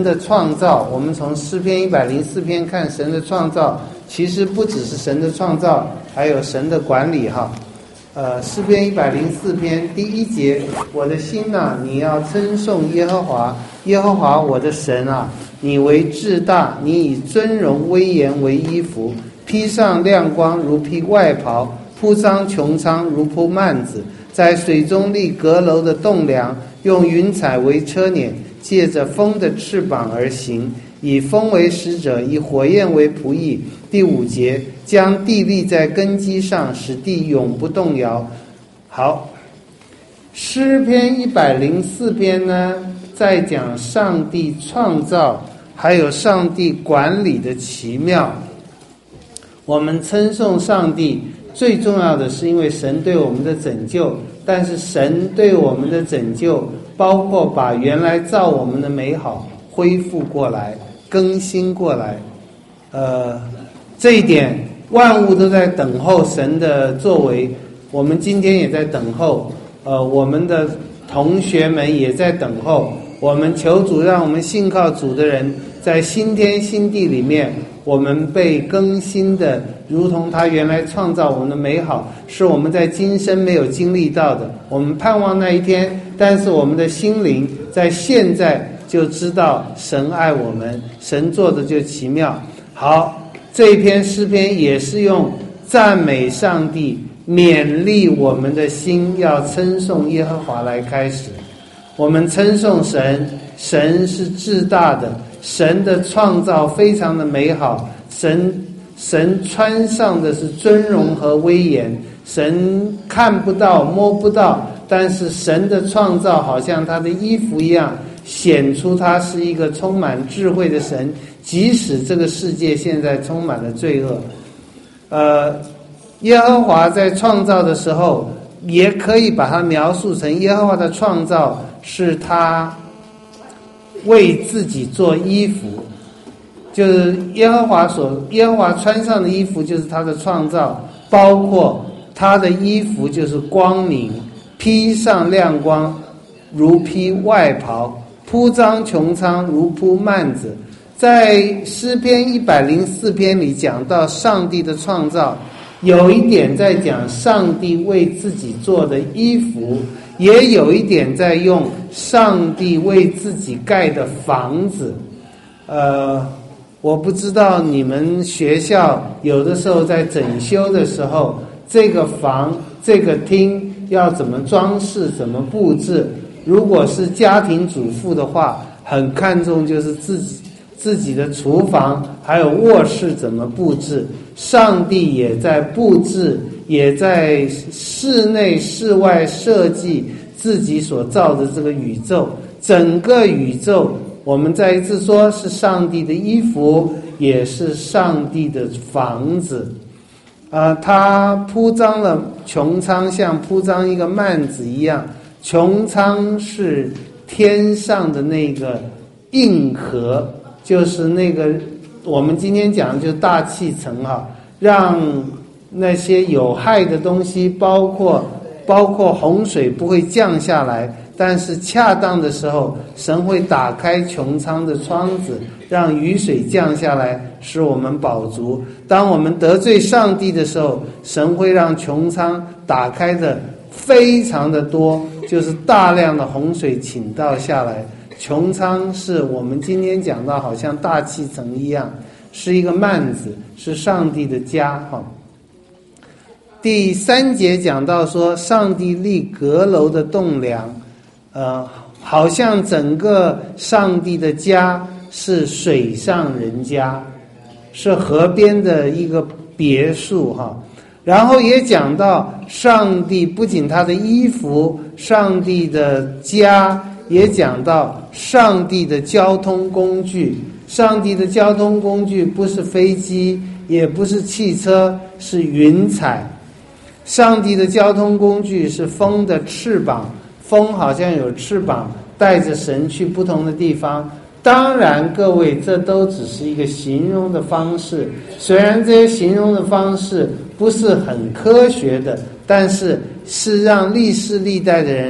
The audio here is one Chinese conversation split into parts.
的创造，我们从诗篇104篇看神的创造，其实不只是神的创造，还有神的管理哈。诗篇104篇第1节，我的心哪，你要称颂耶和华，耶和华我的神啊，你为至大，你以尊荣威严为衣服，披上亮光如披外袍，铺张穹苍如铺幔子，在水中立阁楼的栋梁，用云彩为车辇，借着风的翅膀而行，以风为使者，以火焰为仆役。第5节，将地立在根基上，使地永不动摇。好，诗篇104篇呢，在讲上帝创造还有上帝管理的奇妙。我们称颂上帝最重要的是因为神对我们的拯救，但是神对我们的拯救包括把原来造我们的美好恢复过来，更新过来。这一点万物都在等候神的作为，我们今天也在等候，我们的同学们也在等候。我们求主让我们信靠主的人在新天新地里面，我们被更新的如同他原来创造我们的美好，是我们在今生没有经历到的。我们盼望那一天，但是我们的心灵在现在就知道神爱我们，神做的就奇妙。好，这一篇诗篇也是用赞美上帝，勉励我们的心要称颂耶和华来开始。我们称颂神，神是至大的，神的创造非常的美好，神穿上的是尊荣和威严，神看不到摸不到，但是神的创造好像他的衣服一样，显出他是一个充满智慧的神，即使这个世界现在充满了罪恶。耶和华在创造的时候，也可以把它描述成耶和华的创造是他为自己做衣服，就是耶和华穿上的衣服就是他的创造，包括他的衣服就是光明，披上亮光如披外袍，铺张穹苍如铺幔子。在诗篇104篇里讲到上帝的创造，有一点在讲上帝为自己做的衣服，也有一点在用上帝为自己盖的房子。我不知道你们学校有的时候在整修的时候，这个房这个厅要怎么装饰怎么布置。如果是家庭主妇的话，很看重就是自己的厨房还有卧室怎么布置。上帝也在布置，也在室内室外设计自己所造的这个宇宙。整个宇宙我们再一次说是上帝的衣服，也是上帝的房子。他铺张了穹苍，像铺张一个幔子一样。穹苍是天上的那个硬核，就是那个我们今天讲的就是大气层哈，让那些有害的东西，包括洪水不会降下来，但是恰当的时候，神会打开穹苍的窗子，让雨水降下来，使我们饱足。当我们得罪上帝的时候，神会让穹苍打开的非常的多，就是大量的洪水倾倒下来。穹苍是我们今天讲到好像大气层一样，是一个幔子，是上帝的家哈。第3节讲到说上帝立阁楼的栋梁，好像整个上帝的家是水上人家，是河边的一个别墅哈。然后也讲到上帝不仅他的衣服，上帝的家，也讲到上帝的交通工具。上帝的交通工具不是飞机，也不是汽车，是云彩。上帝的交通工具是风的翅膀，风好像有翅膀，带着神去不同的地方。当然各位，这都只是一个形容的方式，虽然这些形容的方式不是很科学的，但是是让历世历代的人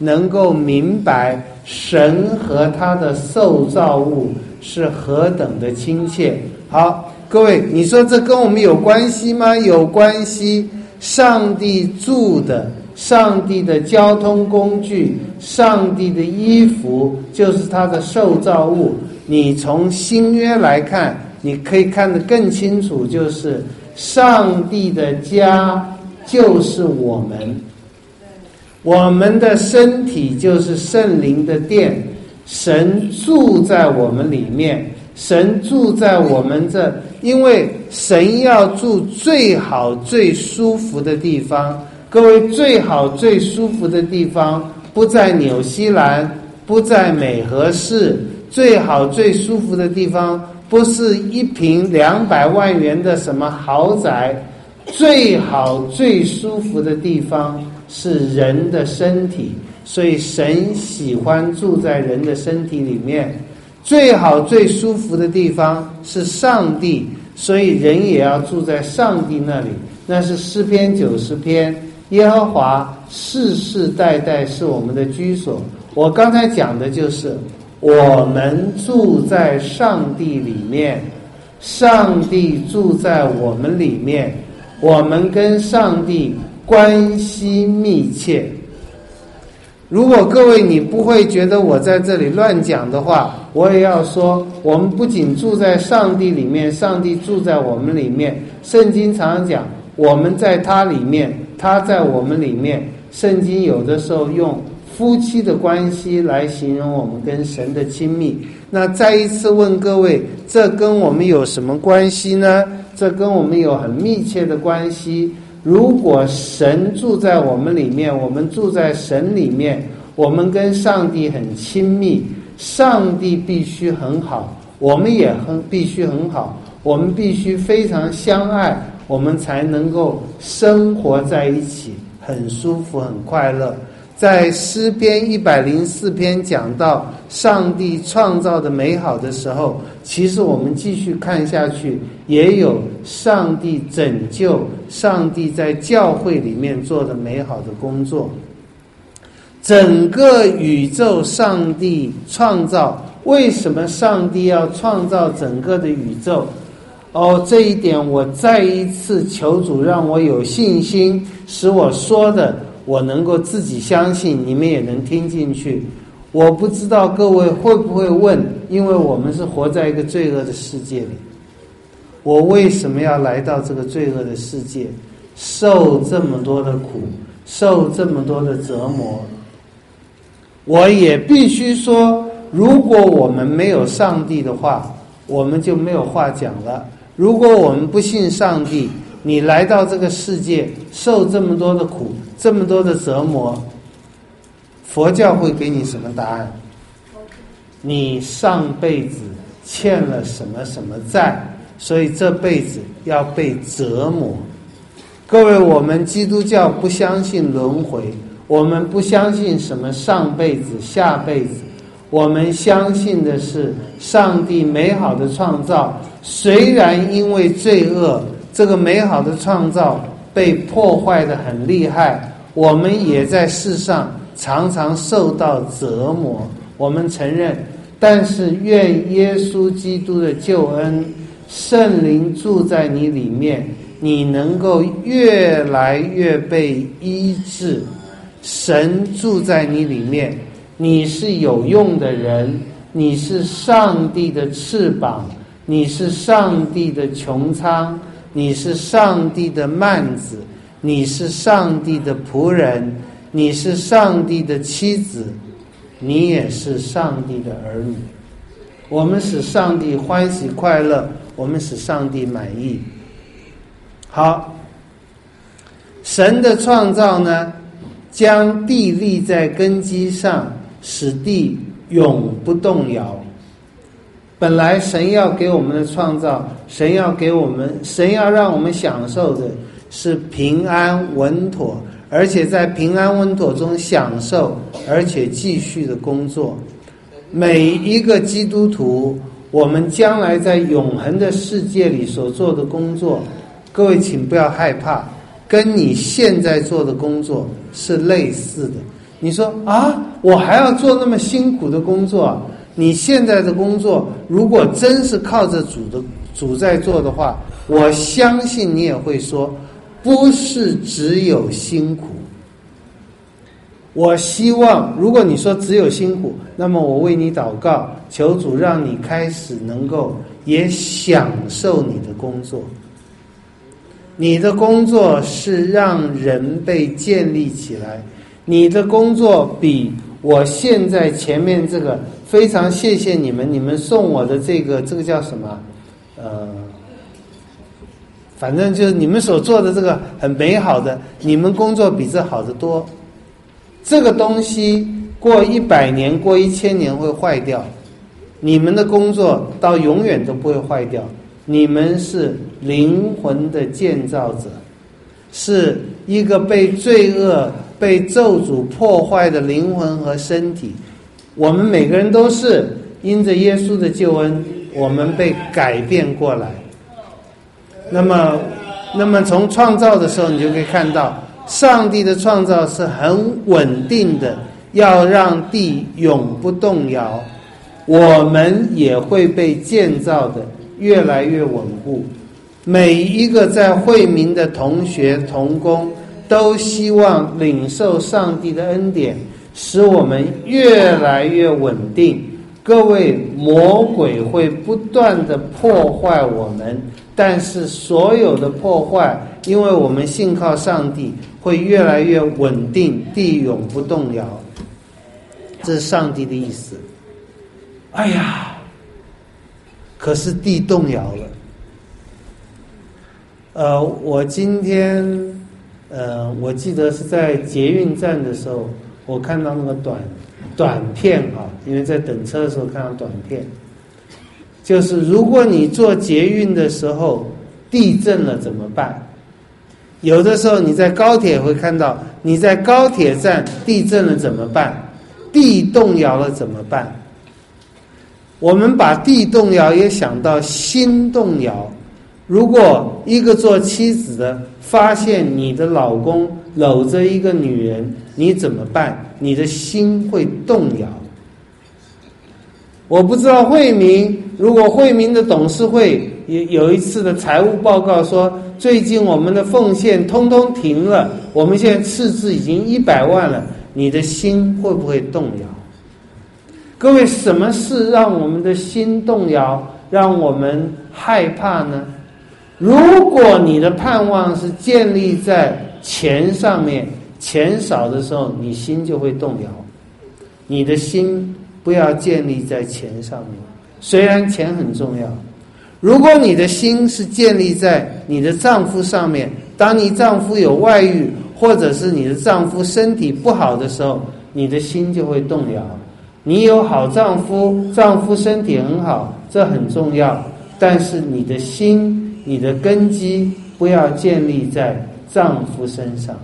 能够明白神和他的受造物是何等的亲切。好，各位，你说这跟我们有关系吗？有关系。上帝住的，上帝的交通工具，上帝的衣服，就是他的受造物。你从新约来看，你可以看得更清楚，就是上帝的家就是我们，我们的身体就是圣灵的殿，神住在我们里面，神住在我们这，因为神要住最好最舒服的地方。各位，最好最舒服的地方不在纽西兰，不在美和市，最好最舒服的地方不是一平200万元的什么豪宅，最好最舒服的地方是人的身体。所以神喜欢住在人的身体里面。最好最舒服的地方是上帝，所以人也要住在上帝那里。那是诗篇90篇，耶和华世世代代是我们的居所。我刚才讲的就是我们住在上帝里面，上帝住在我们里面，我们跟上帝关系密切。如果各位你不会觉得我在这里乱讲的话，我也要说，我们不仅住在上帝里面，上帝住在我们里面。圣经常常讲我们在他里面，他在我们里面。圣经有的时候用夫妻的关系来形容我们跟神的亲密。那再一次问各位，这跟我们有什么关系呢？这跟我们有很密切的关系。如果神住在我们里面，我们住在神里面，我们跟上帝很亲密，上帝必须很好，我们也必须很好，我们必须非常相爱，我们才能够生活在一起，很舒服很快乐。在诗篇104篇讲到上帝创造的美好的时候，其实我们继续看下去，也有上帝拯救，上帝在教会里面做的美好的工作。整个宇宙上帝创造，为什么上帝要创造整个的宇宙？这一点我再一次求主让我有信心，使我说的我能够自己相信，你们也能听进去。我不知道各位会不会问，因为我们是活在一个罪恶的世界里，我为什么要来到这个罪恶的世界，受这么多的苦，受这么多的折磨？我也必须说，如果我们没有上帝的话，我们就没有话讲了。如果我们不信上帝，你来到这个世界受这么多的苦，这么多的折磨，佛教会给你什么答案？你上辈子欠了什么什么债，所以这辈子要被折磨。各位，我们基督教不相信轮回，我们不相信什么上辈子下辈子，我们相信的是上帝美好的创造。虽然因为罪恶，这个美好的创造被破坏得很厉害，我们也在世上常常受到折磨，我们承认。但是愿耶稣基督的救恩，圣灵住在你里面，你能够越来越被医治。神住在你里面，你是有用的人，你是上帝的翅膀，你是上帝的穹苍，你是上帝的幔子，你是上帝的仆人，你是上帝的妻子，你也是上帝的儿女。我们使上帝欢喜快乐，我们使上帝满意。好，神的创造呢，将地立在根基上，使地永不动摇。本来神要给我们的创造，神要让我们享受的是平安稳妥，而且在平安稳妥中享受，而且继续的工作。每一个基督徒，我们将来在永恒的世界里所做的工作，各位请不要害怕，跟你现在做的工作是类似的。 你说啊，我还要做那么辛苦的工作啊？你现在的工作如果真是靠着主在做的话，我相信你也会说，不是只有辛苦。我希望如果你说只有辛苦，那么我为你祷告，求主让你开始能够也享受你的工作。你的工作是让人被建立起来，你的工作比我现在前面这个，非常谢谢你们送我的这个叫什么？反正就是你们所做的这个很美好的，你们工作比这好得多。这个东西过100年、过1000年会坏掉，你们的工作到永远都不会坏掉。你们是灵魂的建造者，是一个被罪恶、被咒诅破坏的灵魂和身体。我们每个人都是因着耶稣的救恩，我们被改变过来。那么从创造的时候，你就可以看到，上帝的创造是很稳定的，要让地永不动摇。我们也会被建造的越来越稳固。每一个在会民的同学同工都希望领受上帝的恩典，使我们越来越稳定。各位，魔鬼会不断的破坏我们，但是所有的破坏，因为我们信靠上帝，会越来越稳定，地永不动摇。这是上帝的意思。哎呀，可是地动摇了。我今天我记得是在捷运站的时候，我看到那个短片啊，因为在等车的时候看到短片，就是如果你坐捷运的时候地震了怎么办？有的时候你在高铁会看到，你在高铁站地震了怎么办？地动摇了怎么办？我们把地动摇也想到心动摇。如果一个做妻子的发现你的老公搂着一个女人，你怎么办？你的心会动摇。我不知道惠民，如果惠民的董事会有一次的财务报告说，最近我们的奉献通通停了，我们现在赤字已经100万了，你的心会不会动摇？各位，什么事让我们的心动摇，让我们害怕呢？如果你的盼望是建立在钱上面，钱少的时候你心就会动摇。你的心不要建立在钱上面，虽然钱很重要。如果你的心是建立在你的丈夫上面，当你丈夫有外遇，或者是你的丈夫身体不好的时候，你的心就会动摇。你有好丈夫，丈夫身体很好，这很重要，但是你的心，你的根基不要建立在丈夫身上。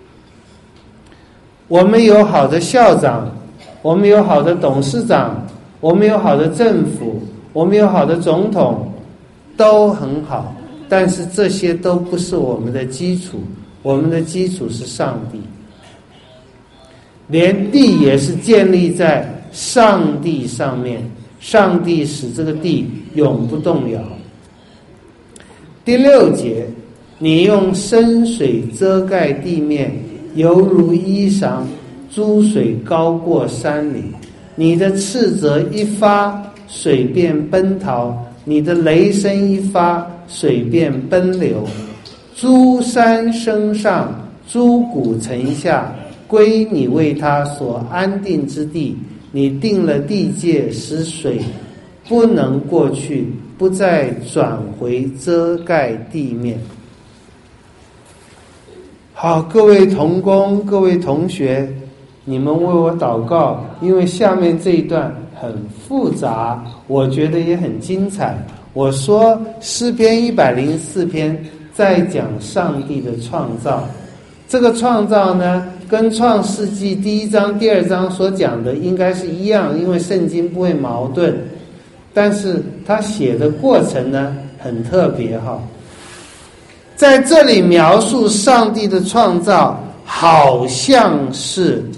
我们有好的校长，我们有好的董事长，我们有好的政府，我们有好的总统，都很好，但是这些都不是我们的基础，我们的基础是上帝。连地也是建立在上帝上面，上帝使这个地永不动摇。第6节，你用深水遮盖地面，犹如衣裳，珠水高过山岭。你的斥责一发，水便奔逃；你的雷声一发，水便奔流。诸山升上，诸谷沉下，归你为他所安定之地。你定了地界，使水不能过去，不再转回遮盖地面。好，各位同工，各位同学，你们为我祷告，因为下面这一段很复杂，我觉得也很精彩。我说诗篇104篇在讲上帝的创造，这个创造呢，跟创世纪第1章第2章所讲的应该是一样，因为圣经不会矛盾，但是他写的过程呢很特别哈。在这里描述上帝的创造，好像是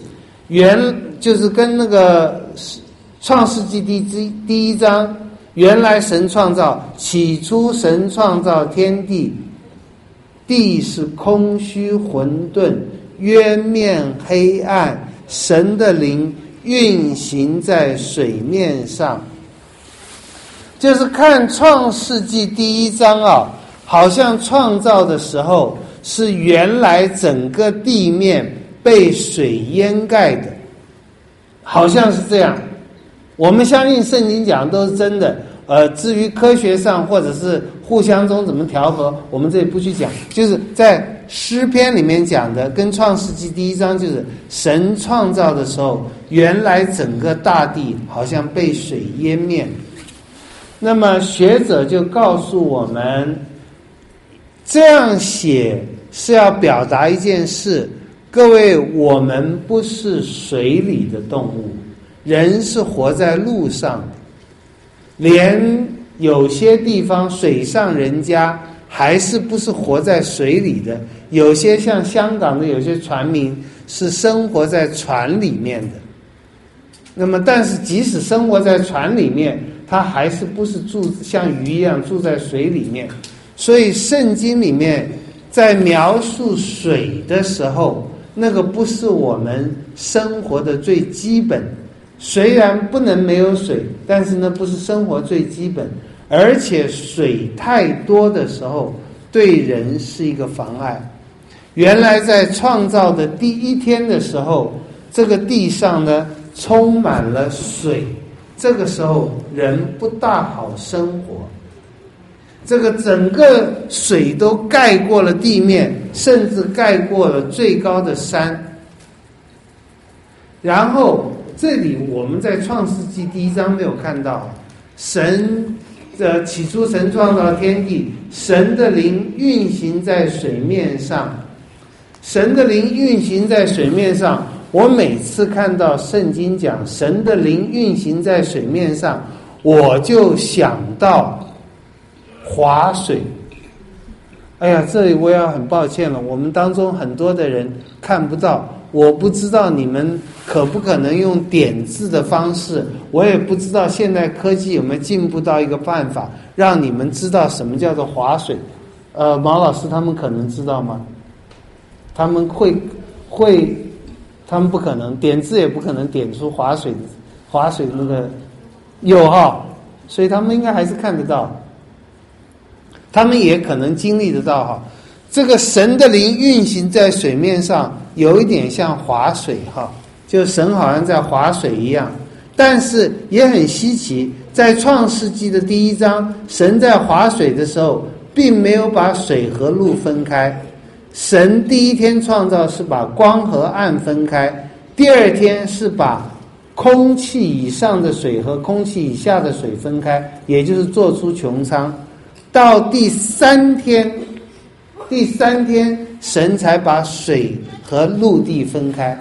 就是跟那个创世纪第一章，原来神创造，起初神创造天地，地是空虚混沌，渊面黑暗，神的灵运行在水面上。就是看创世纪第一章啊，好像创造的时候是原来整个地面被水淹盖的，好像是这样。我们相信圣经讲的都是真的，至于科学上或者是互相中怎么调和，我们这里不去讲。就是在诗篇里面讲的，跟创世纪第一章就是神创造的时候，原来整个大地好像被水淹灭。那么学者就告诉我们，这样写是要表达一件事，各位，我们不是水里的动物，人是活在路上的，连有些地方水上人家还是不是活在水里的，有些像香港的有些船民是生活在船里面的。那么但是即使生活在船里面，他还是不是住像鱼一样住在水里面。所以圣经里面在描述水的时候，那个不是我们生活的最基本，虽然不能没有水，但是那不是生活最基本，而且水太多的时候对人是一个妨碍。原来在创造的第一天的时候，这个地上呢充满了水，这个时候人不大好生活，这个整个水都盖过了地面，甚至盖过了最高的山。然后这里我们在创世纪第一章没有看到，起初神创造天地，神的灵运行在水面上。神的灵运行在水面上，我每次看到圣经讲神的灵运行在水面上，我就想到划水。哎呀，这里我也很抱歉了，我们当中很多的人看不到，我不知道你们可不可能用点字的方式，我也不知道现代科技有没有进步到一个办法让你们知道什么叫做划水。毛老师他们可能知道吗？他们会他们不可能点字，也不可能点出划水的那个有哈，所以他们应该还是看得到，他们也可能经历得到哈。这个神的灵运行在水面上，有一点像划水哈，就神好像在划水一样。但是也很稀奇，在创世纪的第一章，神在划水的时候并没有把水和陆分开。神第一天创造是把光和暗分开，第二天是把空气以上的水和空气以下的水分开，也就是做出穹苍。到第三天神才把水和陆地分开。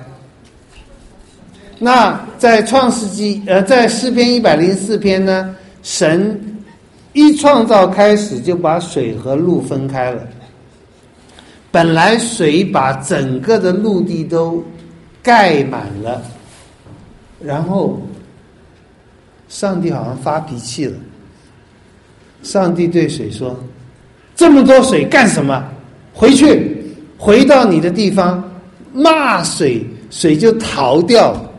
那在在诗篇104篇呢，神一创造开始就把水和陆分开了。本来水把整个的陆地都盖满了，然后上帝好像发脾气了。上帝对水说：这么多水干什么？回到你的地方，骂水，水就逃掉了。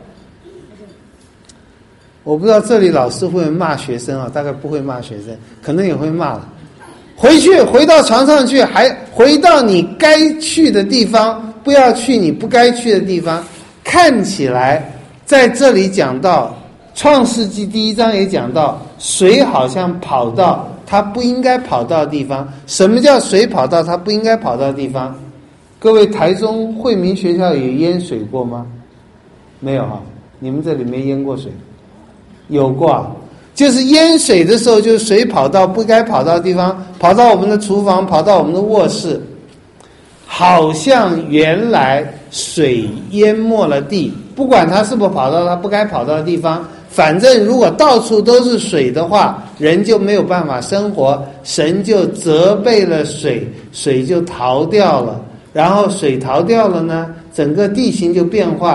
我不知道这里老师会不会骂学生啊？大概不会骂学生，可能也会骂了。回到床上去，还回到你该去的地方，不要去你不该去的地方。看起来在这里讲到创世纪第一章也讲到，水好像跑到它不应该跑到的地方。什么叫水跑到它不应该跑到的地方？各位，台中惠民学校有淹水过吗？没有啊，你们这里没淹过水？有过啊，就是淹水的时候，就是水跑到不该跑到的地方，跑到我们的厨房，跑到我们的卧室，好像原来水淹没了地，不管它是不是跑到它不该跑到的地方，反正如果到处都是水的话，人就没有办法生活。神就责备了水，水就逃掉了，然后水逃掉了呢，整个地形就变化了。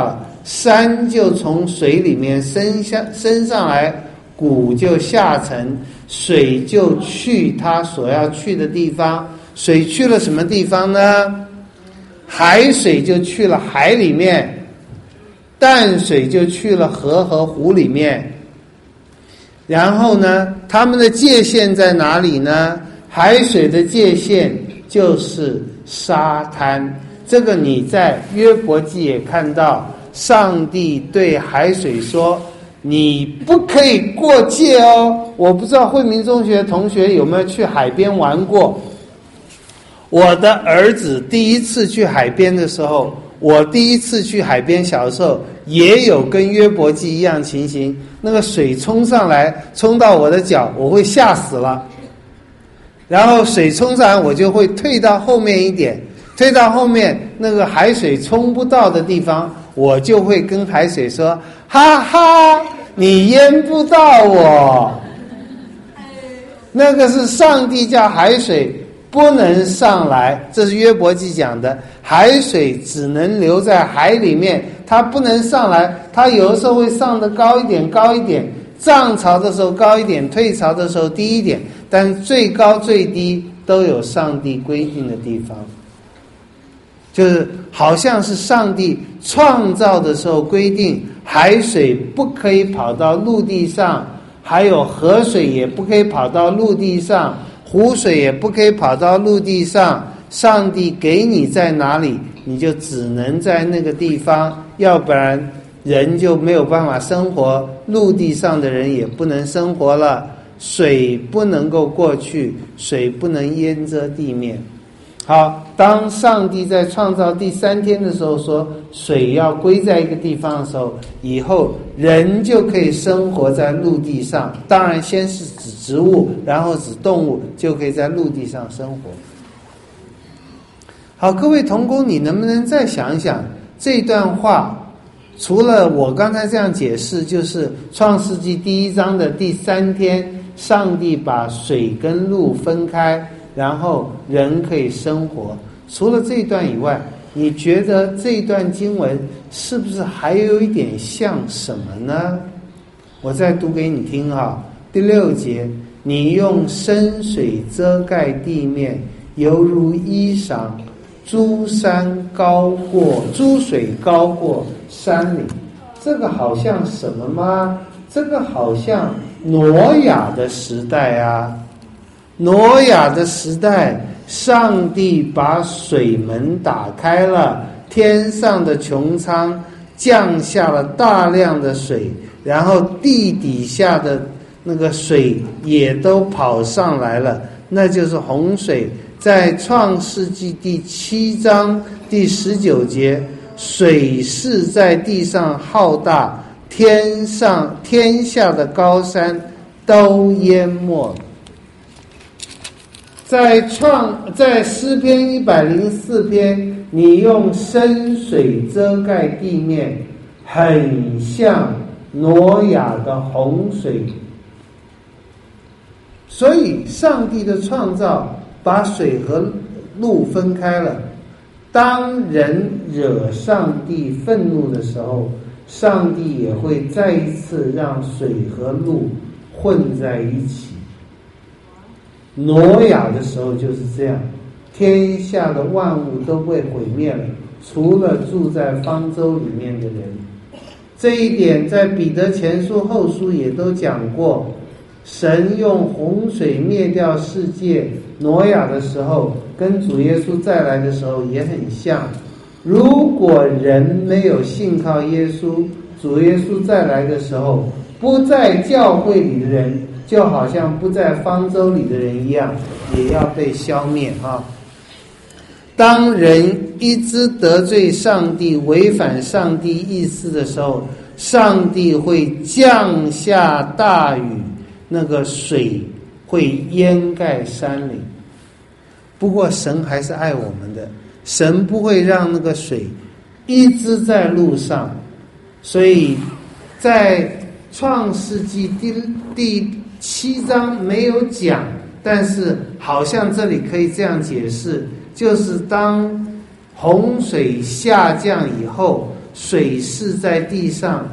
山就从水里面升上来，谷就下沉，水就去它所要去的地方。水去了什么地方呢？海水就去了海里面，淡水就去了河和湖里面。然后呢，它们的界限在哪里呢？海水的界限就是沙滩。这个你在约伯记也看到，上帝对海水说，你不可以过界哦。我不知道惠民中学同学有没有去海边玩过。我的儿子第一次去海边的时候，我第一次去海边小的时候也有跟约伯记一样情形，那个水冲上来冲到我的脚，我会吓死了。然后水冲上来我就会退到后面一点，退到后面那个海水冲不到的地方，我就会跟海水说，哈哈，你淹不到我。那个是上帝叫海水不能上来，这是约伯记讲的，海水只能留在海里面，它不能上来。它有的时候会上得高一点高一点，涨潮的时候高一点，退潮的时候低一点，但最高最低都有上帝规定的地方。就是好像是上帝创造的时候规定，海水不可以跑到陆地上，还有河水也不可以跑到陆地上，湖水也不可以跑到陆地上。上帝给你在哪里，你就只能在那个地方，要不然人就没有办法生活，陆地上的人也不能生活了。水不能够过去，水不能淹遮地面。好，当上帝在创造第3天的时候说水要归在一个地方的时候，以后人就可以生活在陆地上。当然先是指植物，然后指动物，就可以在陆地上生活。好，各位同工，你能不能再想一想这段话，除了我刚才这样解释，就是创世纪第1章的第3天，上帝把水跟陆分开，然后人可以生活。除了这一段以外，你觉得这一段经文是不是还有一点像什么呢？我再读给你听啊。第6节，你用深水遮盖地面，犹如衣裳，诸水高过山岭。这个好像什么吗？这个好像挪亚的时代啊。挪亚的时代，上帝把水门打开了，天上的穹苍降下了大量的水，然后地底下的那个水也都跑上来了，那就是洪水。在创世纪第7章第19节，水势在地上浩大，天下的高山都淹没了。在诗篇104篇，你用深水遮盖地面，很像挪亚的洪水。所以上帝的创造把水和陆分开了。当人惹上帝愤怒的时候，上帝也会再一次让水和陆混在一起。挪亚的时候就是这样，天下的万物都被毁灭了，除了住在方舟里面的人。这一点在彼得前书后书也都讲过。神用洪水灭掉世界，挪亚的时候跟主耶稣再来的时候也很像。如果人没有信靠耶稣，主耶稣再来的时候，不在教会里的人就好像不在方舟里的人一样，也要被消灭啊！当人一直得罪上帝，违反上帝意思的时候，上帝会降下大雨，那个水会淹盖山岭。不过神还是爱我们的，神不会让那个水一直在路上。所以在创世纪第7章没有讲，但是好像这里可以这样解释，就是当洪水下降以后， 水是在地上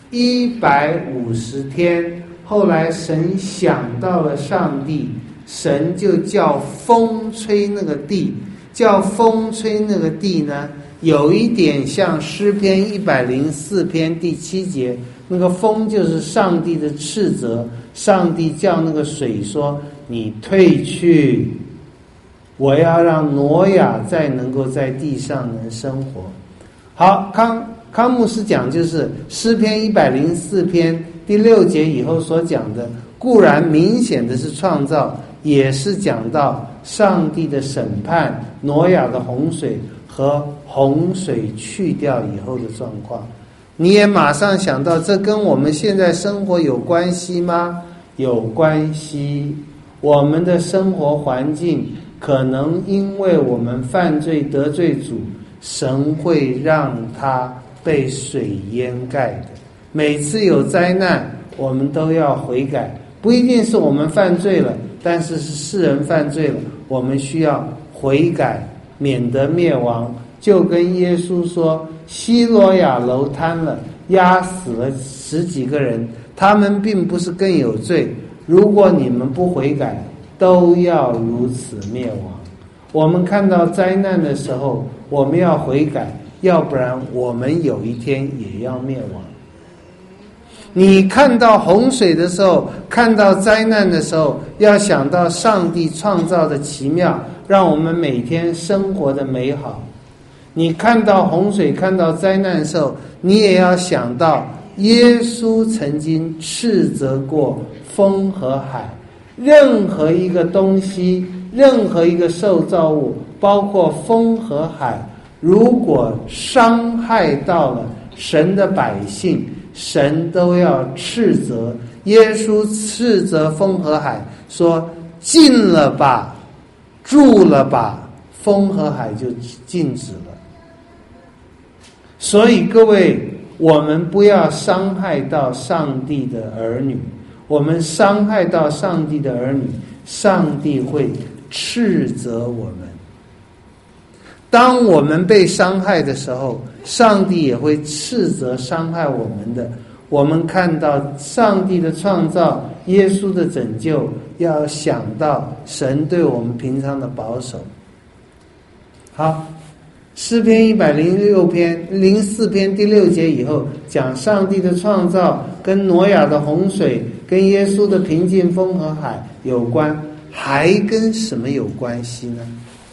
150天。后来神想到了上帝，神就叫风吹那个地，叫风吹那个地呢，有一点像诗篇104篇第7节，那个风就是上帝的斥责，上帝叫那个水说，你退去，我要让挪亚再能够在地上能生活。好，康牧师讲就是诗篇104篇第6节以后所讲的，固然明显的是创造，也是讲到上帝的审判，挪亚的洪水和洪水去掉以后的状况。你也马上想到，这跟我们现在生活有关系吗？有关系。我们的生活环境可能因为我们犯罪得罪主，神会让它被水淹盖的。每次有灾难，我们都要悔改，不一定是我们犯罪了，但是世人犯罪了，我们需要悔改，免得灭亡。就跟耶稣说，西罗亚楼坍了，压死了10几个人，他们并不是更有罪，如果你们不悔改，都要如此灭亡。我们看到灾难的时候，我们要悔改，要不然我们有一天也要灭亡。你看到洪水的时候，看到灾难的时候，要想到上帝创造的奇妙，让我们每天生活的美好。你看到洪水，看到灾难的时候，你也要想到耶稣曾经斥责过风和海，任何一个东西，任何一个受造物，包括风和海，如果伤害到了神的百姓，神都要斥责。耶稣斥责风和海说，禁了吧，住了吧，风和海就禁止了。所以各位，我们不要伤害到上帝的儿女，我们伤害到上帝的儿女，上帝会斥责我们。当我们被伤害的时候，上帝也会斥责伤害我们的。我们看到上帝的创造，耶稣的拯救，要想到神对我们平常的保守。好，诗篇104篇第6节以后，讲上帝的创造跟挪亚的洪水，跟耶稣的平静风和海有关，还跟什么有关系呢？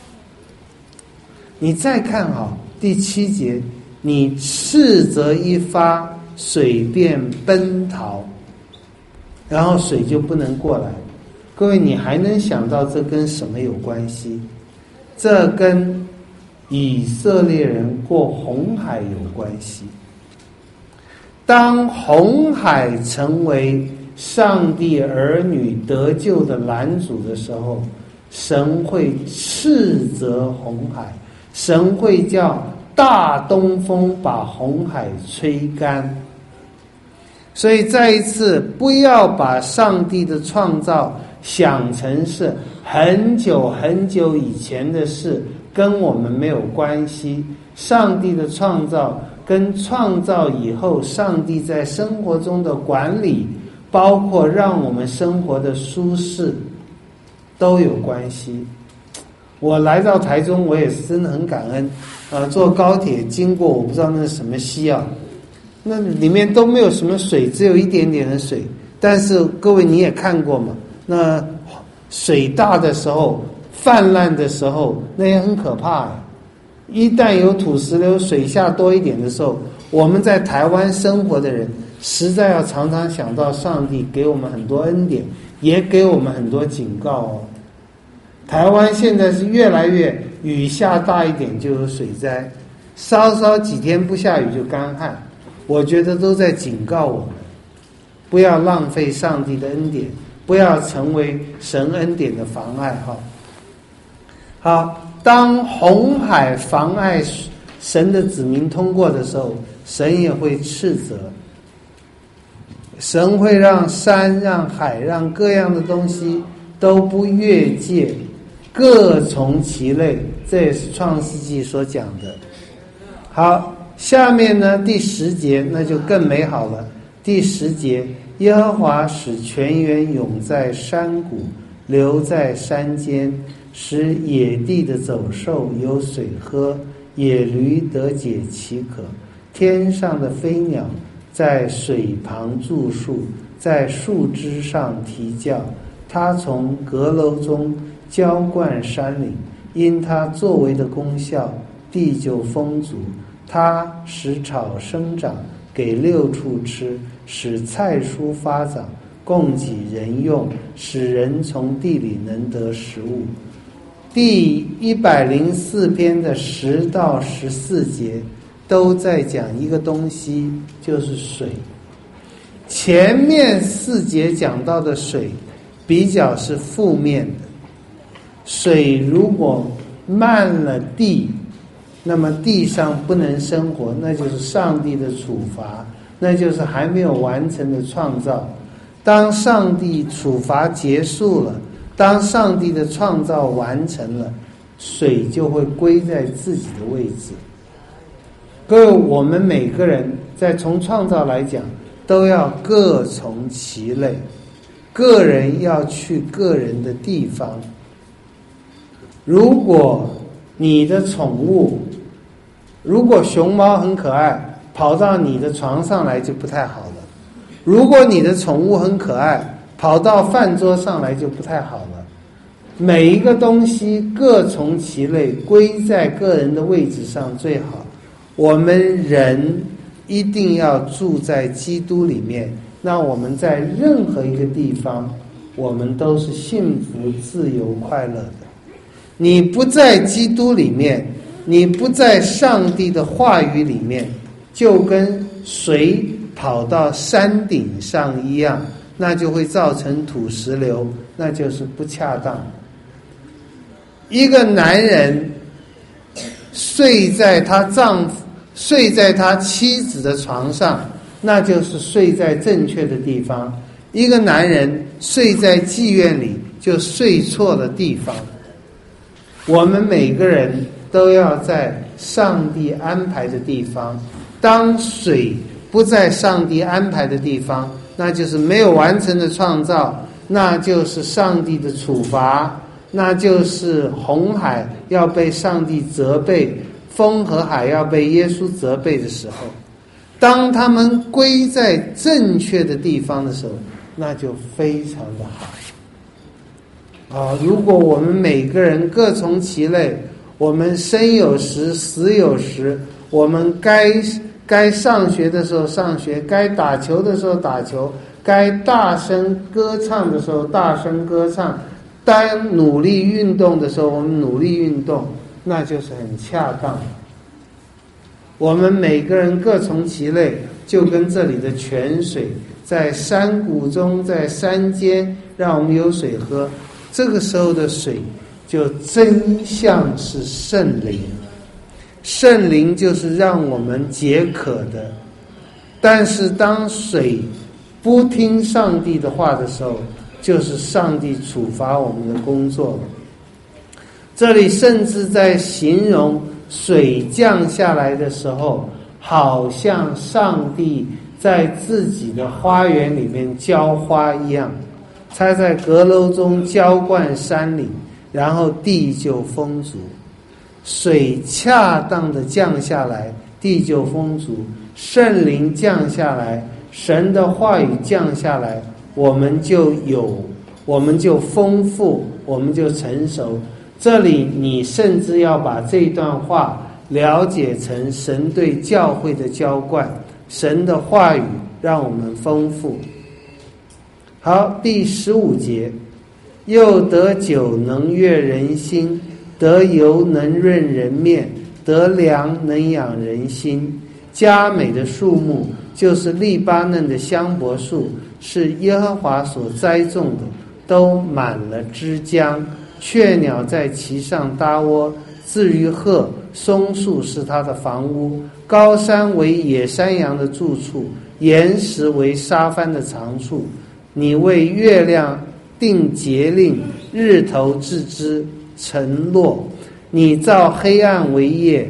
你再看第7节，你斥责一发，水便奔逃，然后水就不能过来。各位，你还能想到这跟什么有关系？这跟以色列人过红海有关系。当红海成为上帝儿女得救的拦阻的时候，神会斥责红海，神会叫大东风把红海吹干。所以再一次，不要把上帝的创造想成是很久很久以前的事，跟我们没有关系。上帝的创造跟创造以后上帝在生活中的管理，包括让我们生活的舒适，都有关系。我来到台中，我也是真的很感恩坐高铁经过，我不知道那是什么溪啊，那里面都没有什么水，只有一点点的水。但是各位你也看过嘛，那水大的时候，泛滥的时候，那也很可怕。一旦有土石流，水下多一点的时候，我们在台湾生活的人实在要常常想到上帝给我们很多恩典，也给我们很多警告哦。台湾现在是越来越雨下大一点就有水灾，稍几天不下雨就干旱，我觉得都在警告我们，不要浪费上帝的恩典，不要成为神恩典的妨碍哈。好，当红海妨碍神的子民通过的时候，神也会斥责。神会让山、让海、让各样的东西都不越界，各从其类，这也是创世纪所讲的。好， 下面呢第10节那就更美好了。第10节，耶和华使泉源涌在山谷，流在山间，使野地的走兽有水喝，野驴得解其渴。天上的飞鸟在水旁住宿，在树枝上啼叫。他从阁楼中浇灌山岭，因他作为的功效，地就丰足。他使草生长，给六畜吃，使菜蔬发长，供给人用，使人从地里能得食物。第104篇的10到14节都在讲一个东西，就是水。前面4节讲到的水比较是负面的，水如果漫了地，那么地上不能生活，那就是上帝的处罚，那就是还没有完成的创造。当上帝处罚结束了，当上帝的创造完成了，水就会归在自己的位置。各位，我们每个人在从创造来讲，都要各从其类，个人要去个人的地方。如果你的宠物，如果熊猫很可爱，跑到你的床上来就不太好了。如果你的宠物很可爱，跑到饭桌上来就不太好了。每一个东西各从其类，归在个人的位置上最好。我们人一定要住在基督里面，那我们在任何一个地方，我们都是幸福、自由、快乐的。你不在基督里面，你不在上帝的话语里面，就跟水跑到山顶上一样，那就会造成土石流，那就是不恰当。一个男人睡在他妻子的床上，那就是睡在正确的地方。一个男人睡在妓院里，就睡错了地方。我们每个人都要在上帝安排的地方。当水不在上帝安排的地方，那就是没有完成的创造，那就是上帝的处罚，那就是红海要被上帝责备，风和海要被耶稣责备的时候。当他们归在正确的地方的时候，那就非常的好。如果我们每个人各从其类，我们生有时，死有时，我们该上学的时候上学，该打球的时候打球，该大声歌唱的时候大声歌唱，当努力运动的时候我们努力运动，那就是很恰当。我们每个人各从其类，就跟这里的泉水，在山谷中，在山间，让我们有水喝。这个时候的水就真像是圣灵，圣灵就是让我们解渴的。但是当水不听上帝的话的时候，就是上帝处罚我们的工作了。这里甚至在形容水降下来的时候，好像上帝在自己的花园里面浇花一样，他在阁楼中浇灌山岭，然后地就丰足。水恰当的降下来，地就丰足。圣灵降下来，神的话语降下来，我们就丰富，我们就成熟。这里你甚至要把这段话了解成神对教会的浇灌，神的话语让我们丰富。好，第15节，又得酒能悦人心，得油能润人面，得粮能养人心。佳美的树木就是利巴嫩的香柏树，是耶和华所栽种的，都满了枝浆，雀鸟在其上搭窝。至于鹤，松树是它的房屋，高山为野山羊的住处，岩石为沙帆的长处。你为月亮定节令，日头置之承诺。你造黑暗为夜，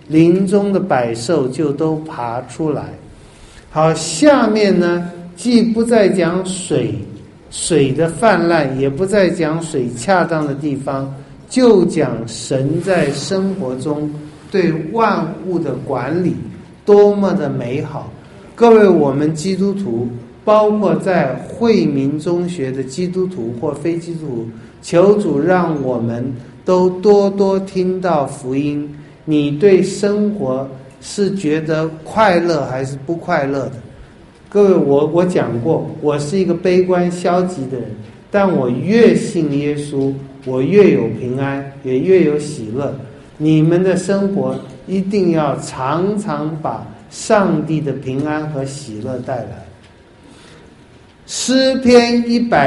林中的百兽就都爬出来。好，下面呢，既不再讲水的泛滥，也不再讲水恰当的地方，就讲神在生活中对万物的管理多么的美好。各位，我们基督徒，包括在惠民中学的基督徒或非基督徒，求主让我们都多多听到福音。你对生活是觉得快乐还是不快乐的？各位，我讲过，我是一个悲观消极的人，但我越信耶稣，我越有平安，也越有喜乐。你们的生活一定要常常把上帝的平安和喜乐带来。诗篇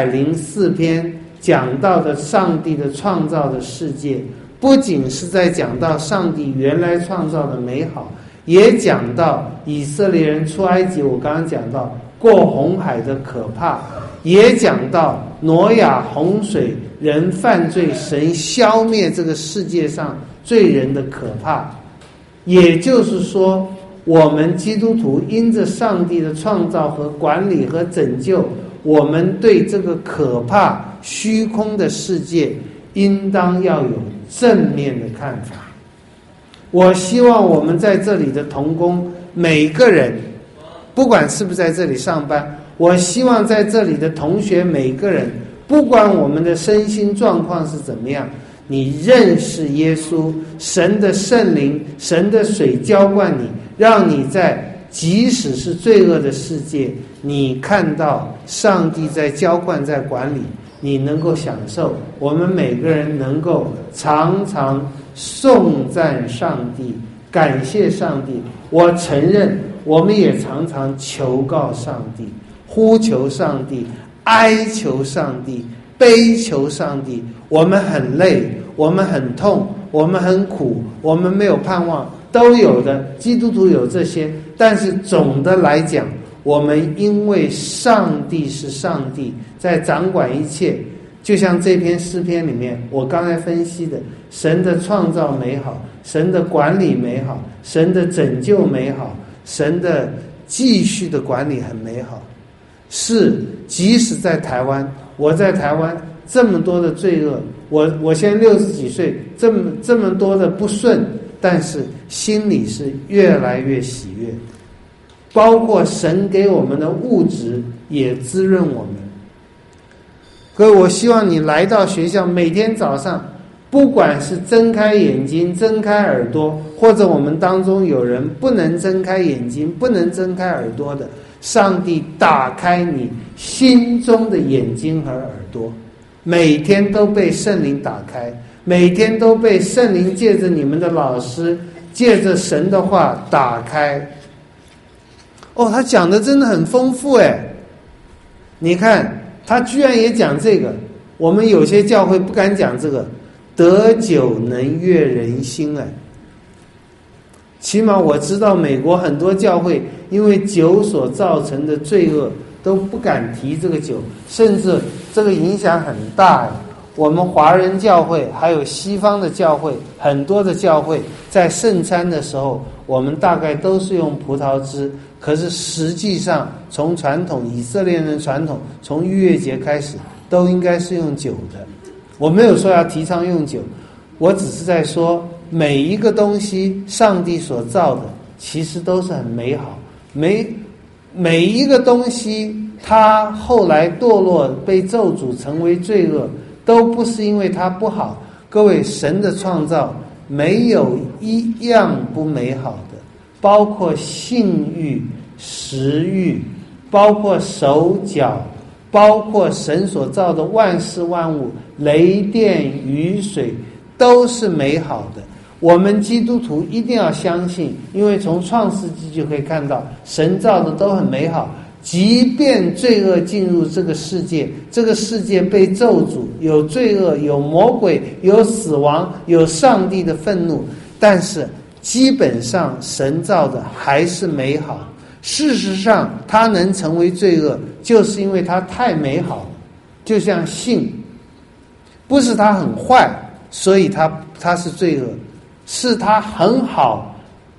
104篇讲到的上帝的创造的世界，不仅是在讲到上帝原来创造的美好，也讲到以色列人出埃及，我刚刚讲到过红海的可怕，也讲到挪亚洪水，人犯罪，神消灭这个世界上罪人的可怕。也就是说，我们基督徒因着上帝的创造和管理和拯救，我们对这个可怕虚空的世界应当要有正面的看法。我希望我们在这里的同工每个人，不管是不是在这里上班，我希望在这里的同学每个人，不管我们的身心状况是怎么样，你认识耶稣，神的圣灵，神的水浇灌你，让你在即使是罪恶的世界，你看到上帝在浇灌，在管理，你能够享受。我们每个人能够常常颂赞上帝，感谢上帝。我承认我们也常常求告上帝，呼求上帝，哀求上帝，悲求上帝。我们很累，我们很痛，我们很苦，我们没有盼望，都有的，基督徒有这些。但是总的来讲，我们因为上帝是上帝，在掌管一切，就像这篇诗篇里面我刚才分析的，神的创造美好，神的管理美好，神的拯救美好，神的继续的管理很美好。是，即使在台湾，我在台湾这么多的罪恶，我现在60几岁，这么多的不顺，但是心里是越来越喜悦。包括神给我们的物质也滋润我们。各位，我希望你来到学校，每天早上，不管是睁开眼睛，睁开耳朵，或者我们当中有人不能睁开眼睛，不能睁开耳朵的，上帝打开你心中的眼睛和耳朵，每天都被圣灵打开，每天都被圣灵借着你们的老师，借着神的话打开。哦，他讲的真的很丰富哎！你看，他居然也讲这个，我们有些教会不敢讲这个，得酒能悦人心哎。起码我知道美国很多教会因为酒所造成的罪恶都不敢提这个酒，甚至这个影响很大哎。我们华人教会还有西方的教会，很多的教会在圣餐的时候，我们大概都是用葡萄汁，可是实际上从传统以色列人传统，从逾越节开始都应该是用酒的。我没有说要提倡用酒，我只是在说每一个东西上帝所造的其实都是很美好，每一个东西它后来堕落被咒诅成为罪恶，都不是因为它不好。各位，神的创造没有一样不美好的，包括性欲、食欲，包括手脚，包括神所造的万事万物，雷电雨水，都是美好的。我们基督徒一定要相信，因为从创世纪就可以看到，神造的都很美好。即便罪恶进入这个世界，这个世界被咒诅，有罪恶，有魔鬼，有死亡，有上帝的愤怒，但是基本上神造的还是美好。事实上它能成为罪恶，就是因为它太美好了。就像性，不是它很坏，所以它是罪恶，是它很好，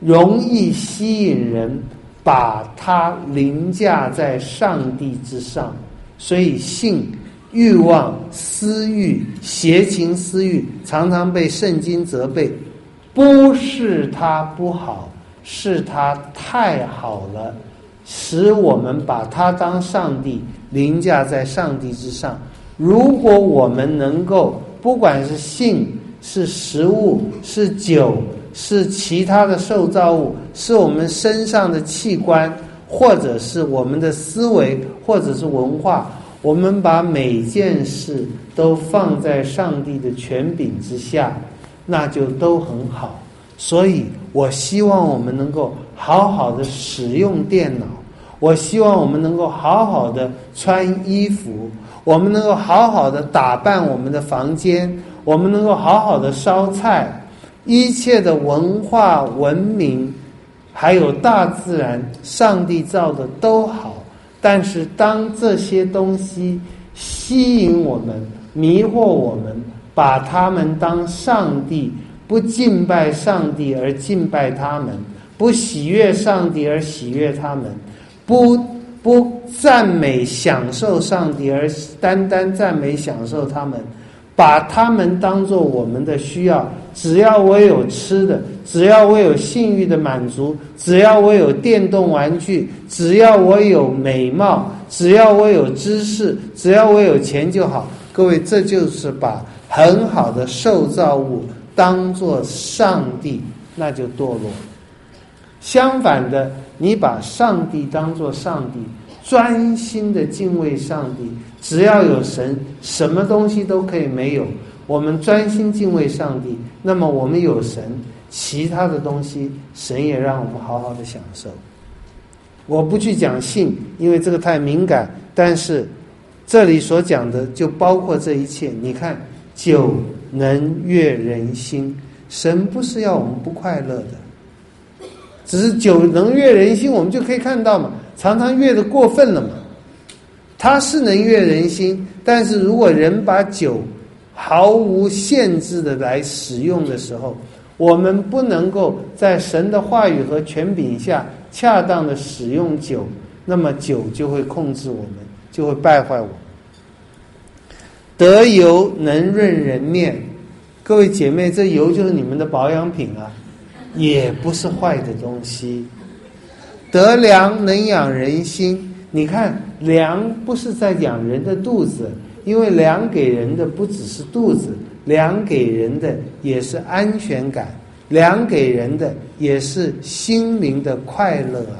容易吸引人把它凌驾在上帝之上，所以性、欲望、私欲、邪情私欲常常被圣经责备，不是它不好，是它太好了，使我们把它当上帝，凌驾在上帝之上。如果我们能够，不管是性、是食物、是酒、是其他的受造物，是我们身上的器官，或者是我们的思维，或者是文化，我们把每件事都放在上帝的权柄之下，那就都很好。所以我希望我们能够好好的使用电脑，我希望我们能够好好的穿衣服，我们能够好好的打扮我们的房间，我们能够好好的烧菜，一切的文化文明还有大自然，上帝造的都好，但是当这些东西吸引我们、迷惑我们，把他们当上帝，不敬拜上帝而敬拜他们，不喜悦上帝而喜悦他们，不赞美享受上帝而单单赞美享受他们，把他们当作我们的需要，只要我有吃的，只要我有性欲的满足，只要我有电动玩具，只要我有美貌，只要我有知识，只要我有钱就好。各位，这就是把很好的受造物当作上帝，那就堕落。相反的，你把上帝当作上帝，专心的敬畏上帝，只要有神，什么东西都可以没有。我们专心敬畏上帝，那么我们有神，其他的东西神也让我们好好的享受。我不去讲性，因为这个太敏感，但是这里所讲的就包括这一切。你看，酒能悦人心，神不是要我们不快乐的，只是酒能悦人心，我们就可以看到嘛，常常悦得过分了嘛。它是能悦人心，但是如果人把酒毫无限制的来使用的时候，我们不能够在神的话语和权柄下恰当的使用酒，那么酒就会控制我们，就会败坏我们。得油能润人面，各位姐妹，这油就是你们的保养品啊，也不是坏的东西。得粮能养人心，你看粮不是在养人的肚子，因为粮给人的不只是肚子，粮给人的也是安全感，粮给人的也是心灵的快乐啊。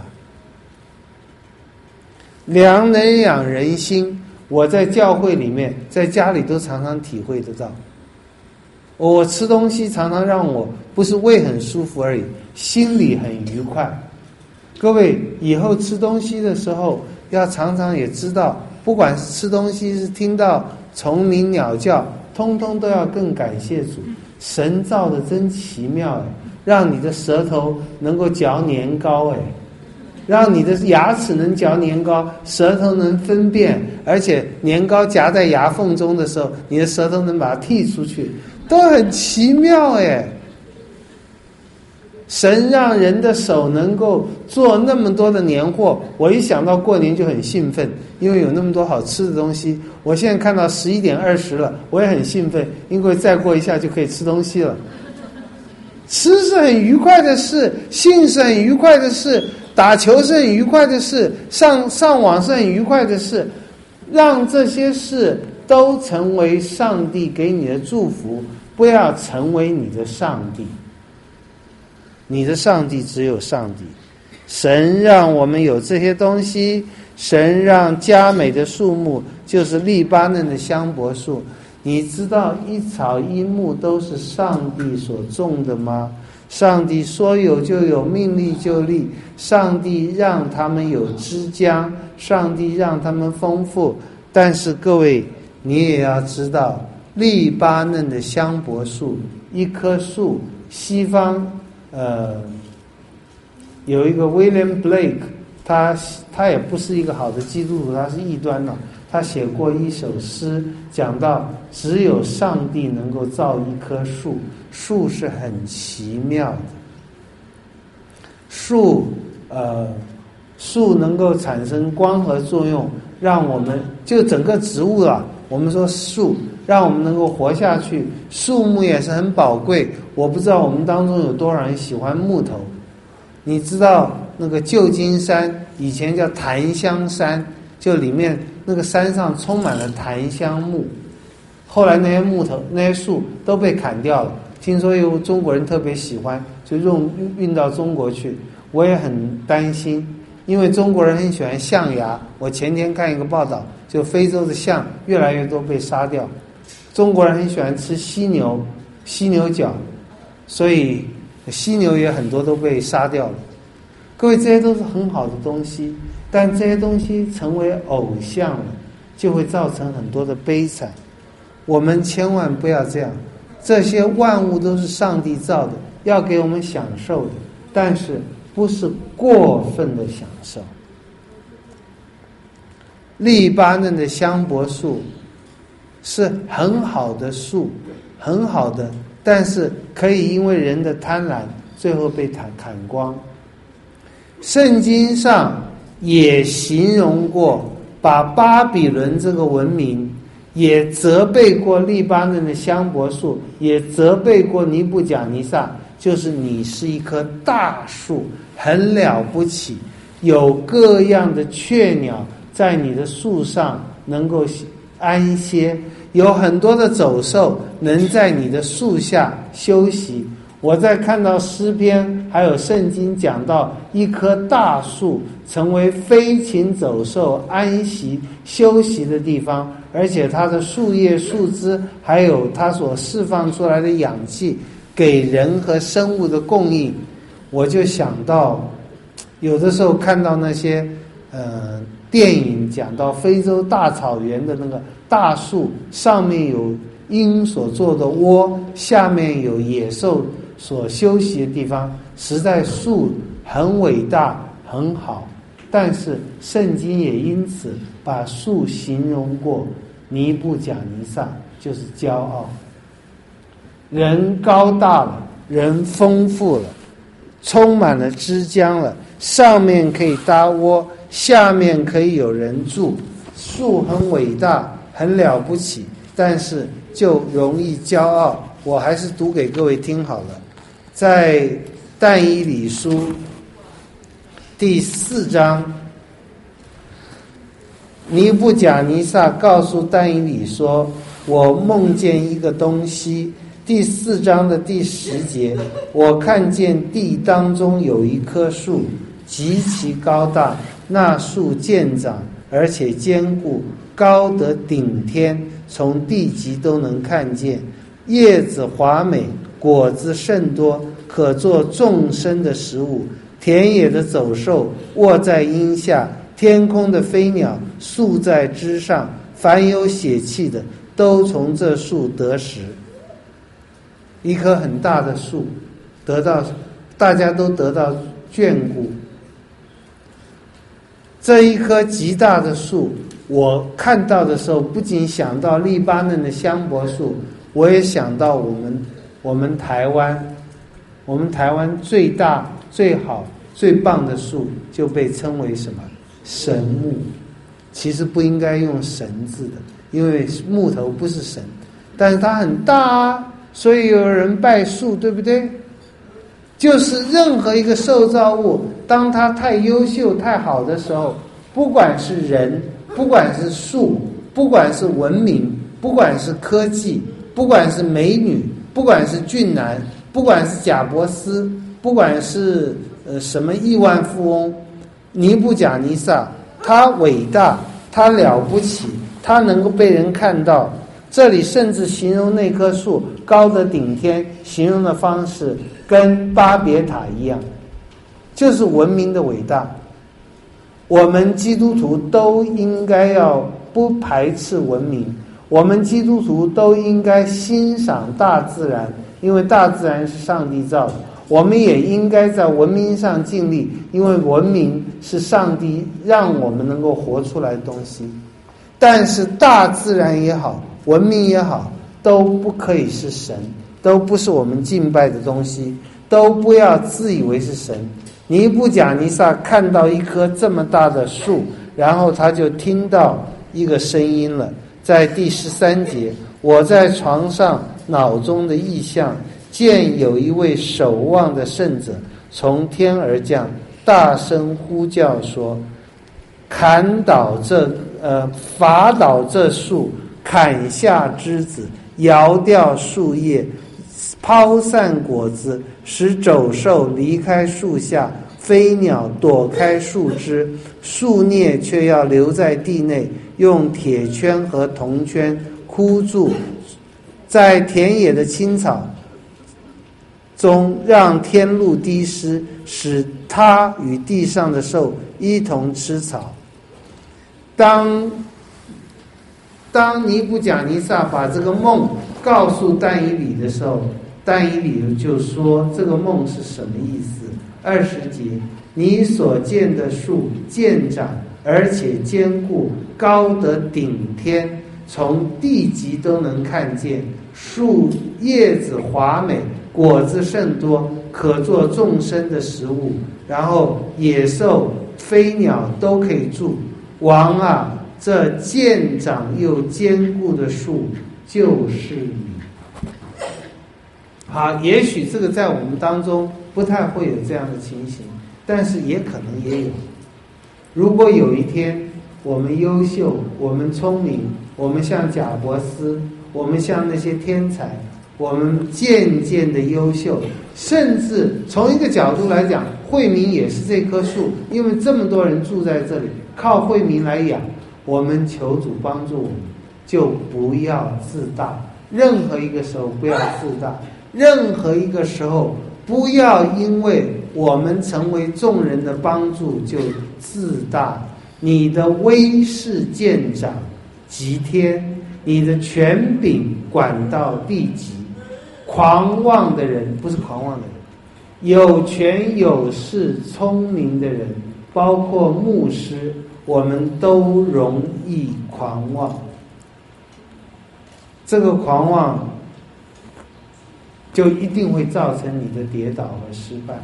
粮能养人心，我在教会里面，在家里都常常体会得到。我吃东西常常让我不是胃很舒服而已，心里很愉快。各位以后吃东西的时候要常常也知道，不管是吃东西是听到虫鸣鸟叫，通通都要更感谢主。神造的真奇妙哎，让你的舌头能够嚼年糕哎，让你的牙齿能嚼年糕，舌头能分辨，而且年糕夹在牙缝中的时候，你的舌头能把它剔出去，都很奇妙哎。神让人的手能够做那么多的年货，我一想到过年就很兴奋，因为有那么多好吃的东西。我现在看到11点20了，我也很兴奋，因为再过一下就可以吃东西了。吃是很愉快的事，性是很愉快的事，打球是很愉快的事，上网是很愉快的事，让这些事都成为上帝给你的祝福，不要成为你的上帝。你的上帝只有上帝。神让我们有这些东西，神让佳美的树木就是利巴嫩的香柏树。你知道一草一木都是上帝所种的吗？上帝说有就有，命立就立，上帝让他们有枝浆，上帝让他们丰富。但是各位，你也要知道，利巴嫩的香柏树，一棵树，西方有一个 William Blake， 他也不是一个好的基督徒，他是异端了。他写过一首诗，讲到只有上帝能够造一棵树，树是很奇妙的。 树能够产生光合作用，让我们就整个植物啊，我们说树让我们能够活下去，树木也是很宝贵。我不知道我们当中有多少人喜欢木头。你知道那个旧金山以前叫檀香山，就里面那个山上充满了檀香木，后来那些木头那些树都被砍掉了，听说有中国人特别喜欢，就运到中国去。我也很担心，因为中国人很喜欢象牙。我前天看一个报道，就非洲的象越来越多被杀掉。中国人很喜欢吃犀牛角，所以犀牛也很多都被杀掉了。各位，这些都是很好的东西，但这些东西成为偶像了，就会造成很多的悲惨。我们千万不要这样，这些万物都是上帝造的，要给我们享受的，但是不是过分的享受。黎巴嫩的香柏树是很好的树，很好的，但是可以因为人的贪婪，最后被砍光。圣经上也形容过，把巴比伦这个文明，也责备过黎巴嫩的香柏树，也责备过尼布甲尼撒，就是你是一棵大树，很了不起，有各样的雀鸟在你的树上能够安歇，有很多的走兽能在你的树下休息。我在看到诗篇还有圣经讲到一棵大树成为飞禽走兽安息休息的地方，而且它的树叶树枝还有它所释放出来的氧气给人和生物的供应，我就想到有的时候看到那些电影讲到非洲大草原的那个大树，上面有鹰所做的窝，下面有野兽所休息的地方，实在树很伟大很好，但是圣经也因此把树形容过尼布甲尼撒，就是骄傲。人高大了，人丰富了，充满了枝浆了，上面可以搭窝，下面可以有人住，树很伟大很了不起，但是就容易骄傲。我还是读给各位听好了，在但以理书第4章，尼布甲尼撒告诉但以理说，我梦见一个东西。第4章的第10节，我看见地当中有一棵树，极其高大，那树健长而且坚固，高得顶天，从地极都能看见，叶子华美，果子甚多，可做众生的食物。田野的走兽卧在荫下，天空的飞鸟宿在枝上，凡有血气的都从这树得食。一棵很大的树，大家都得到眷顾。这一棵极大的树，我看到的时候，不仅想到黎巴嫩的香柏树，我也想到我们台湾最大、最好、最棒的树就被称为什么？神木。其实不应该用神字的，因为木头不是神，但是它很大啊。所以有人拜树，对不对？就是任何一个受造物，当它太优秀太好的时候，不管是人，不管是树，不管是文明，不管是科技，不管是美女，不管是俊男，不管是贾伯斯，不管是什么亿万富翁，尼布甲尼撒，他伟大，他了不起，他能够被人看到。这里甚至形容那棵树高得顶天，形容的方式跟巴别塔一样，就是文明的伟大。我们基督徒都应该要不排斥文明，我们基督徒都应该欣赏大自然，因为大自然是上帝造的。我们也应该在文明上尽力，因为文明是上帝让我们能够活出来的东西。但是大自然也好，文明也好，都不可以是神，都不是我们敬拜的东西，都不要自以为是神。 尼布甲尼撒看到一棵这么大的树，然后他就听到一个声音了，在第13节，我在床上脑中的意象，见有一位守望的圣者从天而降，大声呼叫说，伐倒这树，砍下枝子，摇掉树叶，抛散果子，使走兽离开树下，飞鸟躲开树枝，树孽却要留在地内，用铁圈和铜圈箍住，在田野的青草中让天露滴湿，使它与地上的兽一同吃草。当尼布甲尼撒把这个梦告诉但以理的时候，但以理就说这个梦是什么意思？20节，你所见的树渐长，而且坚固，高得顶天，从地极都能看见，树叶子华美，果子甚多，可做众生的食物，然后野兽飞鸟都可以住。王啊，这渐长又坚固的树就是你。好，也许这个在我们当中不太会有这样的情形，但是也可能也有。如果有一天我们优秀，我们聪明，我们像贾伯斯，我们像那些天才，我们渐渐的优秀，甚至从一个角度来讲，惠民也是这棵树，因为这么多人住在这里，靠惠民来养，我们求主帮助我们，就不要自大，任何一个时候不要自大，任何一个时候不要因为我们成为众人的帮助就自大。你的威势渐长及天，你的权柄管到地极。狂妄的人，不是狂妄的人，有权有势聪明的人，包括牧师，我们都容易狂妄。这个狂妄就一定会造成你的跌倒和失败。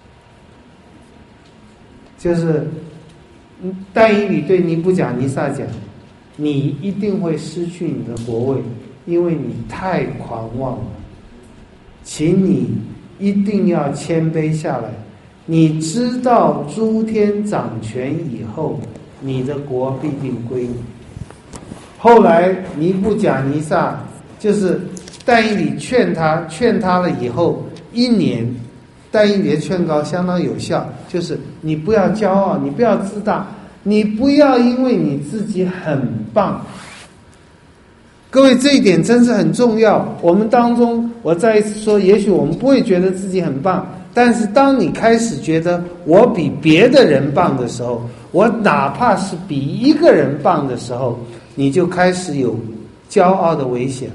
就是但以理对尼布甲尼撒讲，你一定会失去你的国位，因为你太狂妄了，请你一定要谦卑下来。你知道诸天掌权以后，你的国必定归你。后来尼布甲尼撒就是但以理劝他了以后1年，但以理的劝告相当有效，就是你不要骄傲，你不要自大，你不要因为你自己很棒。各位，这一点真是很重要。我们当中，我再一次说，也许我们不会觉得自己很棒，但是当你开始觉得我比别的人棒的时候，我哪怕是比一个人棒的时候，你就开始有骄傲的危险了。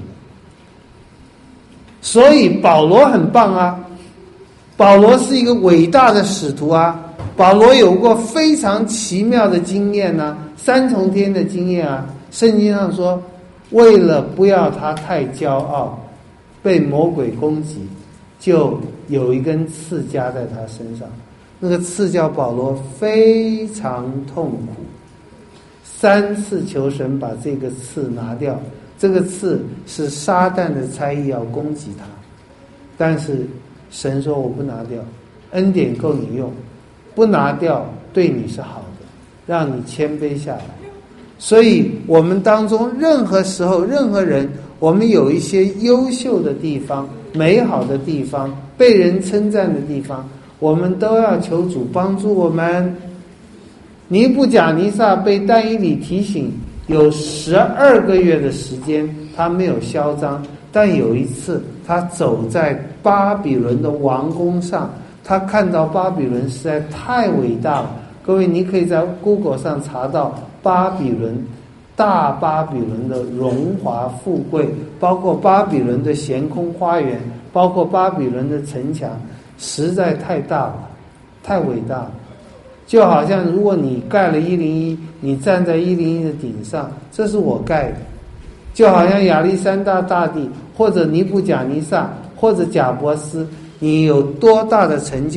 所以保罗很棒啊，保罗是一个伟大的使徒啊，保罗有过非常奇妙的经验啊，3重天的经验啊。圣经上说，为了不要他太骄傲，被魔鬼攻击，就有一根刺加在他身上，那个刺叫保罗非常痛苦，3次求神把这个刺拿掉。这个刺是撒旦的差役要攻击他，但是神说我不拿掉，恩典够你用，不拿掉对你是好的，让你谦卑下来。所以我们当中任何时候任何人，我们有一些优秀的地方，美好的地方，被人称赞的地方，我们都要求主帮助我们。尼布甲尼撒被但以理提醒，有12个月的时间他没有嚣张，但有一次他走在巴比伦的王宫上，他看到巴比伦实在太伟大了。各位，你可以在 Google 上查到巴比伦，大巴比伦的荣华富贵，包括巴比伦的咸空花园，包括巴比伦的城墙，实在太大了，太伟大了。就好像如果你盖了101，你站在101的顶上，这是我盖的。就好像亚历山大大帝，或者尼布甲尼撒，或者贾伯斯，你有多大的成就，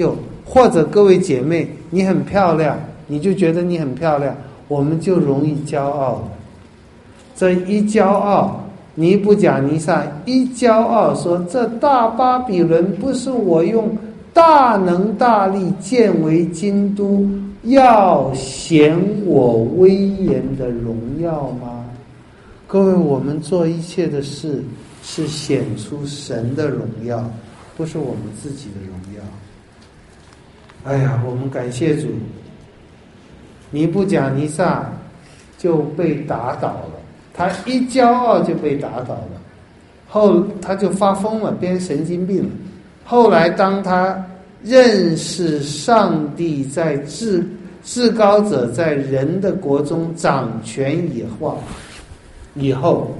或者各位姐妹，你很漂亮，你就觉得你很漂亮，我们就容易骄傲了。这一骄傲，尼布甲尼撒一骄傲说，这大巴比伦不是我用大能大力建为京都，要显我威严的荣耀吗？各位，我们做一切的事是显出神的荣耀，不是我们自己的荣耀。哎呀，我们感谢主，尼布甲尼撒就被打倒了，他一骄傲就被打倒了，他就发疯了，变神经病了。后来当他认识上帝在至高者在人的国中掌权以后，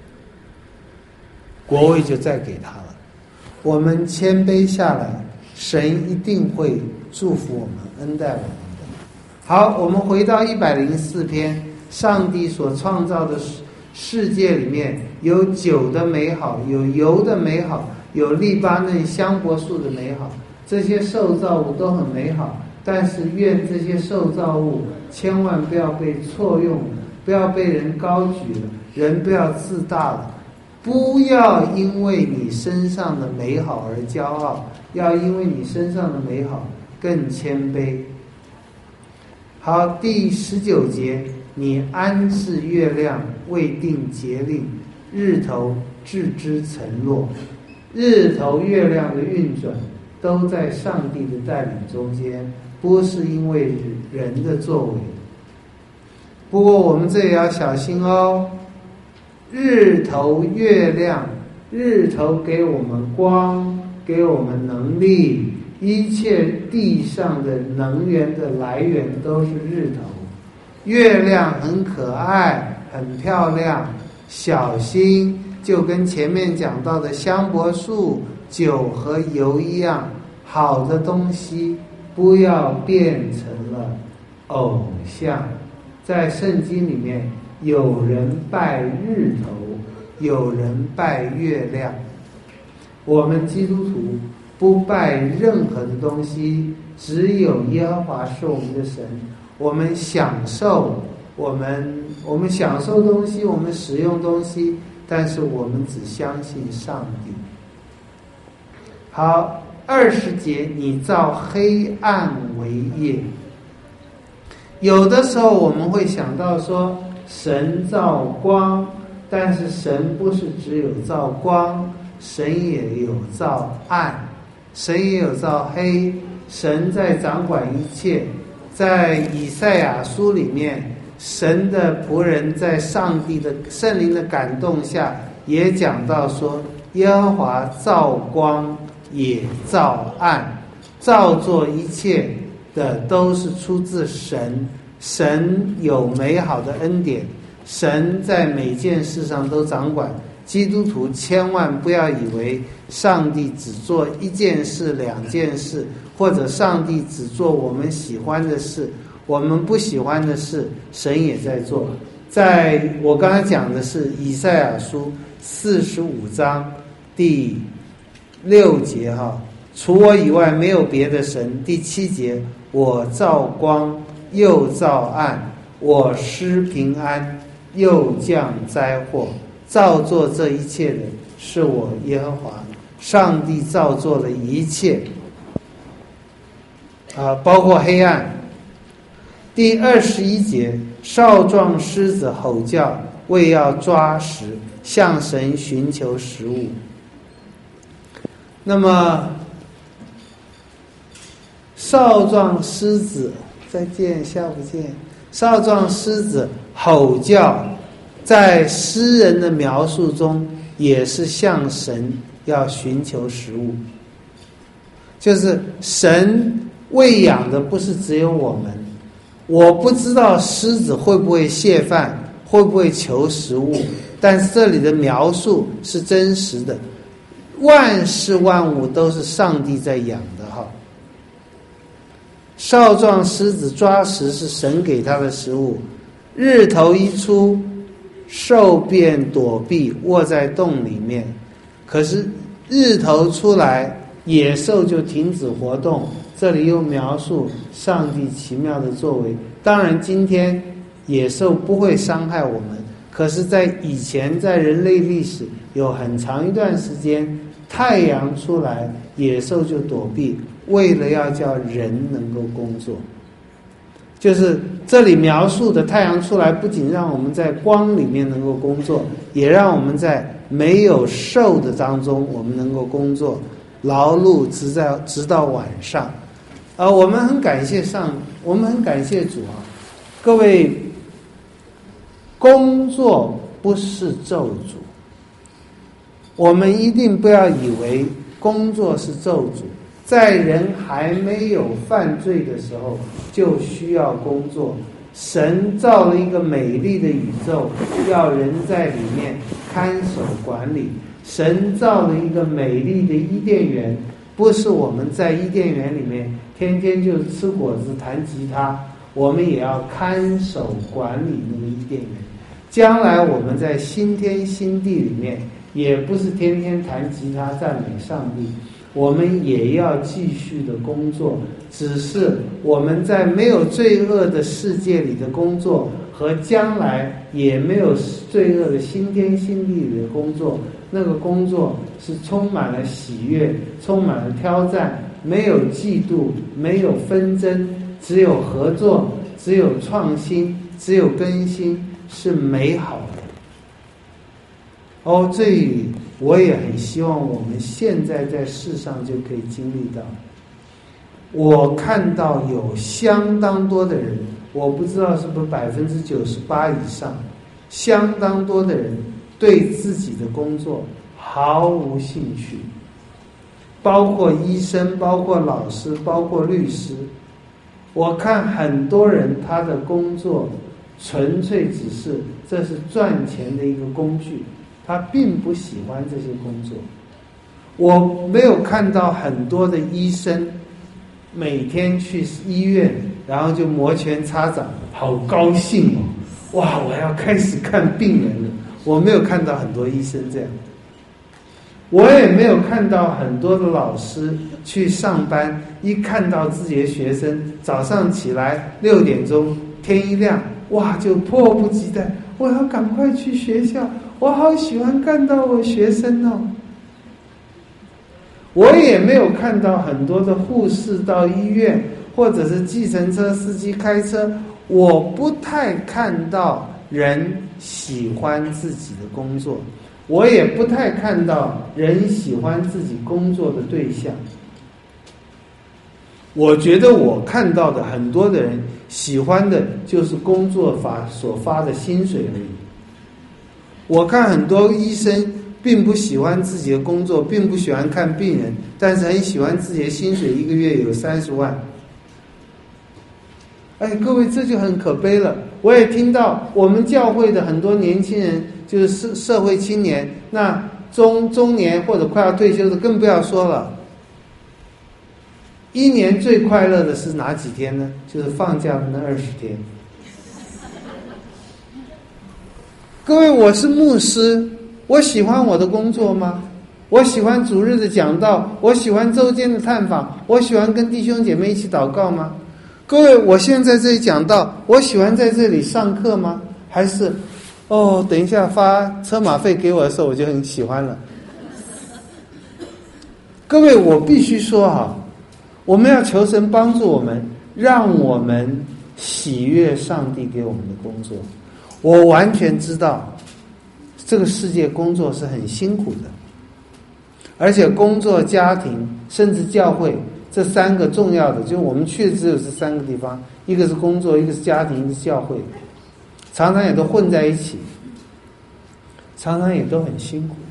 国位就再给他了。我们谦卑下来，神一定会祝福我们，恩待我们的。好，我们回到104篇，上帝所创造的世界里面有酒的美好，有油的美好，有利巴嫩香柏树的美好，这些受造物都很美好，但是愿这些受造物千万不要被错用了，不要被人高举了，人不要自大了，不要因为你身上的美好而骄傲，要因为你身上的美好更谦卑。好，第19节，你安置月亮，未定节令，日头置之承诺。日头月亮的运转都在上帝的带领中间，不是因为人的作为。不过我们这也要小心哦，日头月亮，日头给我们光，给我们能力，一切地上的能源的来源都是日头。月亮很可爱，很漂亮，小心，就跟前面讲到的香柏树、酒和油一样，好的东西不要变成了偶像。在圣经里面，有人拜日头，有人拜月亮。我们基督徒不拜任何的东西，只有耶和华是我们的神。我们享受我们享受东西，我们使用东西，但是我们只相信上帝。好，20节，你造黑暗为夜。有的时候我们会想到说，神造光，但是神不是只有造光，神也有造暗，神也有造黑，神在掌管一切。在以赛亚书里面，神的仆人在上帝的圣灵的感动下，也讲到说，耶和华造光也造暗，造作一切的都是出自神，神有美好的恩典，神在每件事上都掌管。基督徒千万不要以为上帝只做一件事、两件事，或者上帝只做我们喜欢的事，我们不喜欢的事，神也在做。在我刚才讲的是以赛亚书45章第6节除我以外没有别的神。第7节，我造光又造暗，我施平安又降灾祸。造作这一切的是我耶和华，上帝造作的一切包括黑暗。第21节，少壮狮子吼叫，为要抓食，向神寻求食物。那么少壮狮子，再见，下不见。少壮狮子吼叫，在诗人的描述中也是向神要寻求食物，就是神喂养的不是只有我们。我不知道狮子会不会谢饭，会不会求食物，但是这里的描述是真实的，万事万物都是上帝在养的少壮狮子抓食是神给他的食物，日头一出，兽便躲避，卧在洞里面。可是日头出来， 野兽就停止活动。这里又描述上帝奇妙的作为。当然今天野兽不会伤害我们，可是在以前，在人类历史有很长一段时间，太阳出来野兽就躲避，为了要叫人能够工作。就是这里描述的太阳出来，不仅让我们在光里面能够工作，也让我们在没有兽的当中我们能够工作，劳碌直到晚上。我们很感谢我们很感谢主啊！各位，工作不是咒诅，我们一定不要以为工作是咒诅。在人还没有犯罪的时候就需要工作。神造了一个美丽的宇宙，要人在里面看守管理。神造了一个美丽的伊甸园，不是我们在伊甸园里面天天就吃果子弹吉他，我们也要看守管理那个伊甸园。将来我们在新天新地里面，也不是天天弹吉他赞美上帝，我们也要继续的工作，只是我们在没有罪恶的世界里的工作，和将来也没有罪恶的新天新地里的工作，那个工作是充满了喜悦，充满了挑战，没有嫉妒，没有纷争，只有合作，只有创新，只有更新，是美好的。这里我也很希望我们现在在世上就可以经历到。我看到有相当多的人，我不知道是不是98%以上，相当多的人对自己的工作毫无兴趣，包括医生，包括老师，包括律师。我看很多人他的工作纯粹只是这是赚钱的一个工具，他并不喜欢这些工作。我没有看到很多的医生每天去医院，然后就摩拳擦掌，好高兴哦！哇，我要开始看病人了。我没有看到很多医生这样，我也没有看到很多的老师去上班，一看到自己的学生早上起来6点钟，天一亮，哇，就迫不及待，我要赶快去学校，我好喜欢看到我学生哦。我也没有看到很多的护士到医院，或者是计程车司机开车，我不太看到人喜欢自己的工作，我也不太看到人喜欢自己工作的对象。我觉得我看到的很多的人喜欢的就是工作所发的薪水而已。我看很多医生并不喜欢自己的工作，并不喜欢看病人，但是很喜欢自己的薪水，一个月有30万。各位，这就很可悲了。我也听到我们教会的很多年轻人，就是社会青年，那中年或者快要退休的更不要说了。一年最快乐的是哪几天呢？就是放假的那20天。各位，我是牧师，我喜欢我的工作吗？我喜欢主日的讲道，我喜欢周间的探访，我喜欢跟弟兄姐妹一起祷告吗？各位，我现在在这里讲道，我喜欢在这里上课吗？还是等一下发车马费给我的时候我就很喜欢了。各位，我必须说我们要求神帮助我们，让我们喜悦上帝给我们的工作。我完全知道这个世界工作是很辛苦的，而且工作、家庭甚至教会这3个重要的，就我们去的只有这3个地方，一个是工作，一个是家庭，一个是教会，常常也都混在一起，常常也都很辛苦。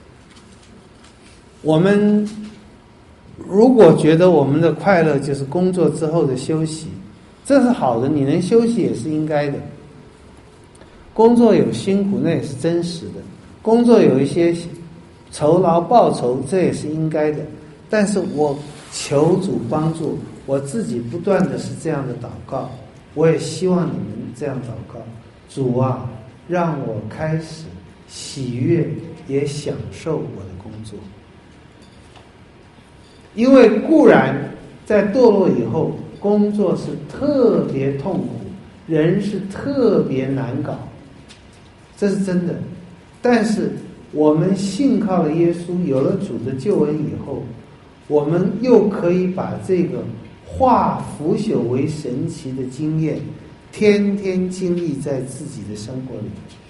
我们如果觉得我们的快乐就是工作之后的休息，这是好的，你能休息也是应该的。工作有辛苦，那也是真实的，工作有一些酬劳报酬，这也是应该的。但是我求主帮助我自己，不断的是这样的祷告，我也希望你们这样祷告。主啊，让我开始喜悦也享受我的工作。 因为固然在堕落以后，工作是特别痛苦，人是特别难搞，这是真的。但是我们信靠了耶稣，有了主的救恩以后，我们又可以把这个化腐朽为神奇的经验天天经历在自己的生活里。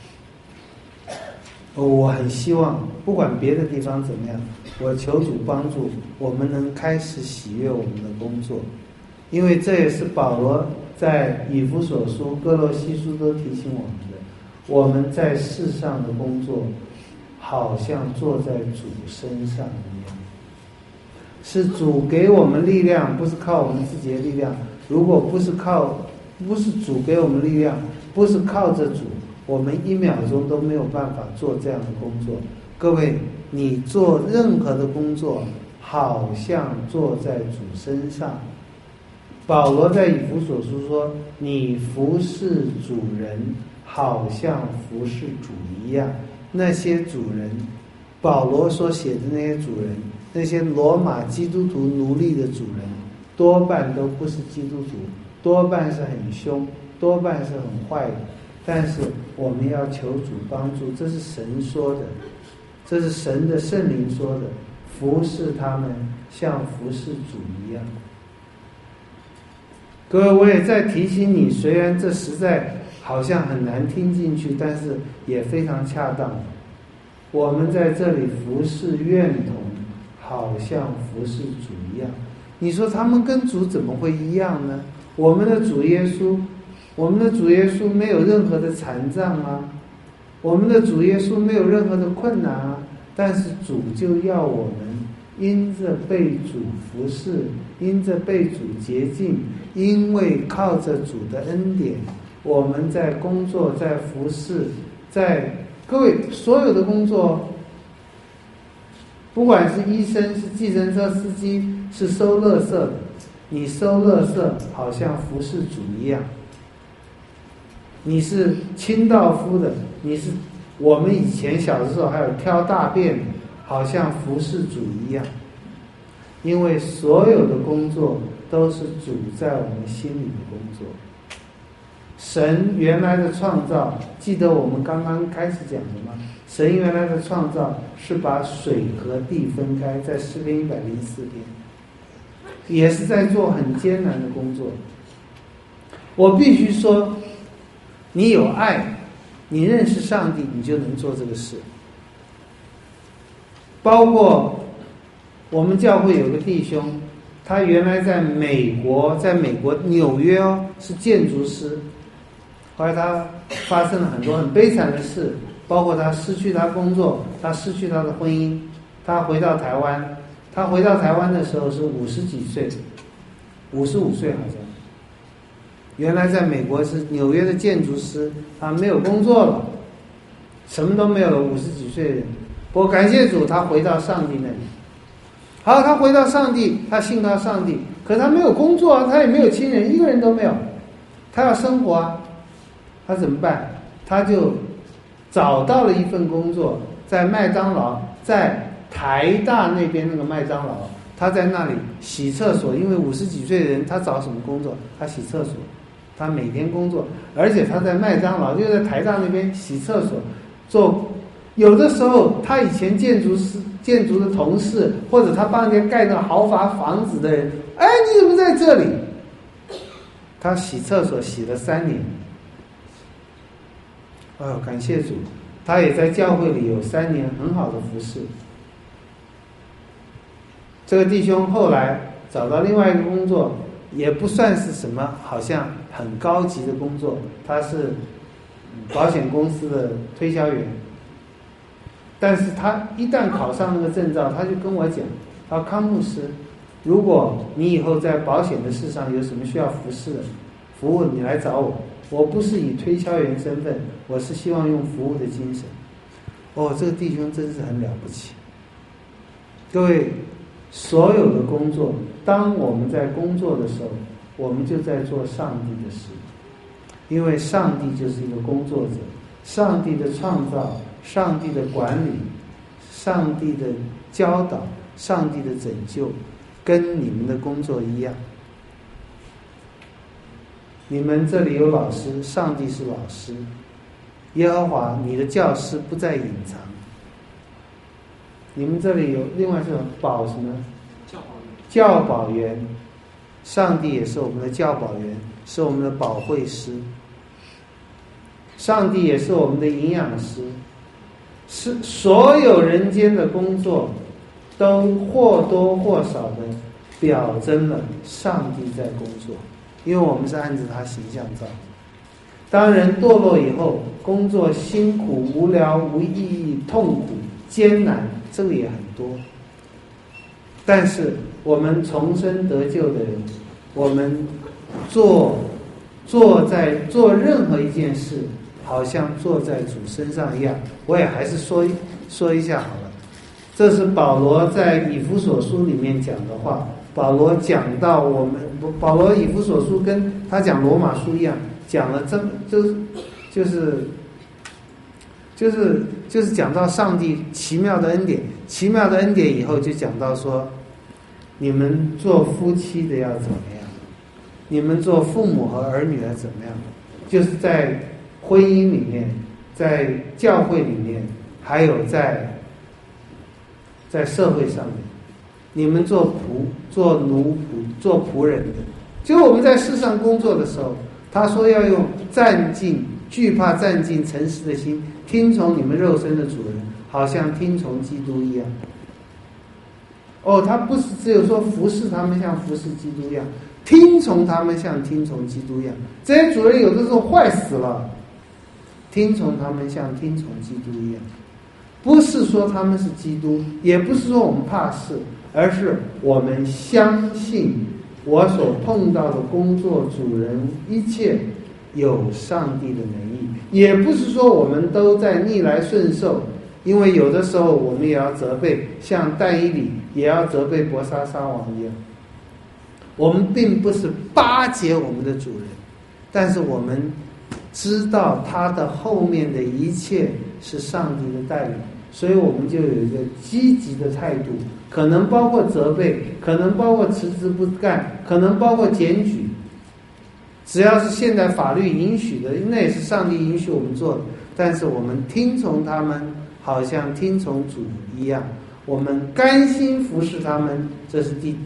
我很希望不管别的地方怎么样，我求主帮助我们能开始喜悦我们的工作，因为这也是保罗在以弗所书、哥罗西书都提醒我们的，我们在世上的工作好像坐在主身上一样，是主给我们力量，不是靠我们自己的力量。如果不是主给我们力量，不是靠着主，我们1秒钟都没有办法做这样的工作。各位，你做任何的工作好像坐在主身上。保罗在以弗所书说，你服侍主人好像服侍主一样。那些主人，保罗所写的那些主人，那些罗马基督徒奴隶的主人，多半都不是基督徒，多半是很凶，多半是很坏的。但是我们要求主帮助，这是神说的，这是神的圣灵说的，服侍他们像服侍主一样。各位，我也在提醒你，虽然这实在好像很难听进去，但是也非常恰当。我们在这里服侍院童，好像服侍主一样。你说他们跟主怎么会一样呢？我们的主耶稣没有任何的残障啊，我们的主耶稣没有任何的困难啊，但是主就要我们因着被主服侍，因着被主洁净，因为靠着主的恩典，我们在工作，在服侍，在各位所有的工作，不管是医生，是计程车司机，是收垃圾的，你收垃圾好像服侍主一样。你是清道夫的，你是我们以前小的时候还有挑大便的，好像服侍主一样。因为所有的工作都是主在我们心里的工作。神原来的创造，记得我们刚刚开始讲的吗？神原来的创造是把水和地分开，在诗篇104篇，也是在做很艰难的工作。我必须说，你有爱，你认识上帝，你就能做这个事。包括我们教会有个弟兄，他原来在美国纽约是建筑师，后来他发生了很多很悲惨的事，包括他失去他工作，他失去他的婚姻，他回到台湾。他回到台湾的时候是50几岁，55岁好像。原来在美国是纽约的建筑师，他没有工作了，什么都没有了，50几岁的人。不过感谢主，他回到上帝那里。好，他回到上帝，他信靠上帝，可是他没有工作啊，他也没有亲人，一个人都没有，他要生活啊，他怎么办？他就找到了一份工作，在麦当劳，在台大那边那个麦当劳，他在那里洗厕所，因为50几岁的人，他找什么工作？他洗厕所，他每天工作，而且他在麦当劳，就在台大那边洗厕所，有的时候他以前建筑的同事，或者他帮人家盖那豪华房子的人，哎，你怎么在这里？他洗厕所洗了3年。感谢主，他也在教会里有3年很好的服侍。这个弟兄后来找到另外一个工作，也不算是什么好像很高级的工作，他是保险公司的推销员。但是他一旦考上那个证照，他就跟我讲，他说康牧师，如果你以后在保险的事上有什么需要服务，你来找我，我不是以推销员身份，我是希望用服务的精神。这个弟兄真是很了不起。各位，所有的工作，当我们在工作的时候，我们就在做上帝的事，因为上帝就是一个工作者，上帝的创造，上帝的管理，上帝的教导，上帝的拯救， 跟你们的工作一样。你们这里有老师，上帝是老师，耶和华你的教师不再隐藏。你们这里有另外是保什么？教保员，上帝也是我们的教保员，是我们的保惠师。上帝也是我们的营养师，是所有人间的工作都或多或少的表征了上帝在工作，因为我们是按着他形象造。当人堕落以后，工作辛苦、无聊、无意义、痛苦、艰难，这个也很多。但是我们重生得救的人，我们做任何一件事，好像坐在主身上一样。我也还是说一下好了。这是保罗在以弗所书里面讲的话。保罗讲到保罗以弗所书跟他讲罗马书一样，讲了就是讲到上帝奇妙的恩典，奇妙的恩典以后就讲到说，你们做夫妻的要怎么样，你们做父母和儿女要怎么样，就是在婚姻里面，在教会里面，还有在社会上面，你们做奴仆、做仆人的，就我们在世上工作的时候，他说要用惧怕战兢诚实的心，听从你们肉身的主人，好像听从基督一样。他不是只有说服侍他们像服侍基督一样，听从他们像听从基督一样。这些主人有的时候坏死了，听从他们像听从基督一样。不是说他们是基督，也不是说我们怕事，而是我们相信我所碰到的工作主人一切有上帝的能力。也不是说我们都在逆来顺受，因为有的时候我们也要责备，像但以理也要责备伯沙撒王一样。我们并不是巴结我们的主人，但是我们知道他的后面的一切是上帝的带领，所以我们就有一个积极的态度，可能包括责备，可能包括辞职不干，可能包括检举。只要是现在法律允许的，那也是上帝允许我们做的，但是我们听从他们好像听从主一样，我们甘心服侍他们，这是第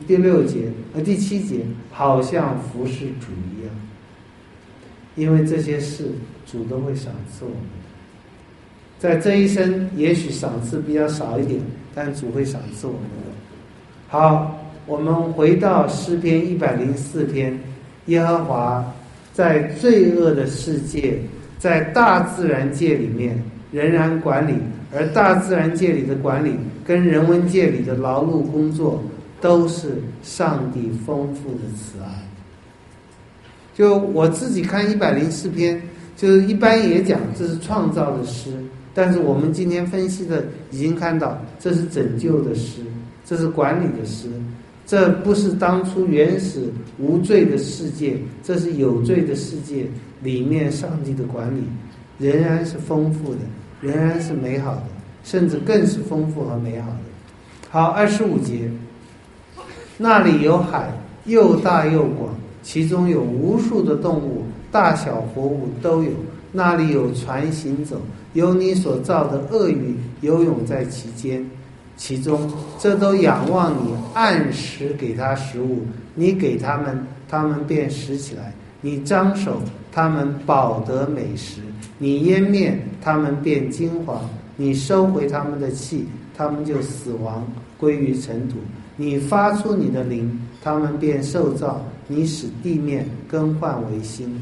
7节，好像服侍主一样。因为这些事主都会赏赐我们，在这一生也许赏赐比较少一点，但主会赏赐我们的。好，我们回到诗篇104篇，耶和华在罪恶的世界，在大自然界里面仍然管理，而大自然界里的管理跟人文界里的劳碌工作都是上帝丰富的慈爱。就我自己看104篇，就是一般也讲这是创造的诗，但是我们今天分析的已经看到这是拯救的诗，这是管理的诗，这不是当初原始无罪的世界，这是有罪的世界里面上帝的管理仍然是丰富的，仍然是美好的，甚至更是丰富和美好的。好，25节，那里有海，又大又广，其中有无数的动物，大小活物都有。那里有船行走，有你所造的鳄鱼游泳在其中，这都仰望你按时给它食物，你给它们，它们便食起来；你张手，它们饱得美食；你湮灭，它们便金黄；你收回它们的气，它们就死亡，归于尘土；你发出你的灵，它们便受造；你使地面更换为新。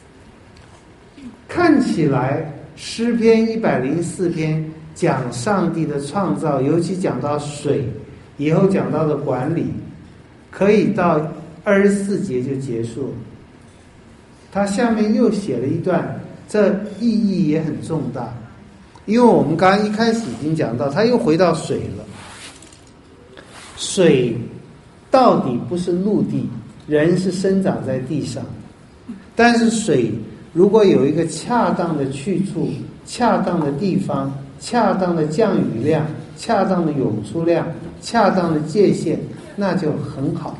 看起来诗篇104篇讲上帝的创造，尤其讲到水，以后讲到的管理，可以到24节就结束了。他下面又写了一段，这意义也很重大，因为我们刚刚一开始已经讲到，他又回到水了。水到底不是陆地，人是生长在地上，但是水如果有一个恰当的去处、恰当的地方、恰当的降雨量、 恰当的涌出量、恰当的界限，那就很好。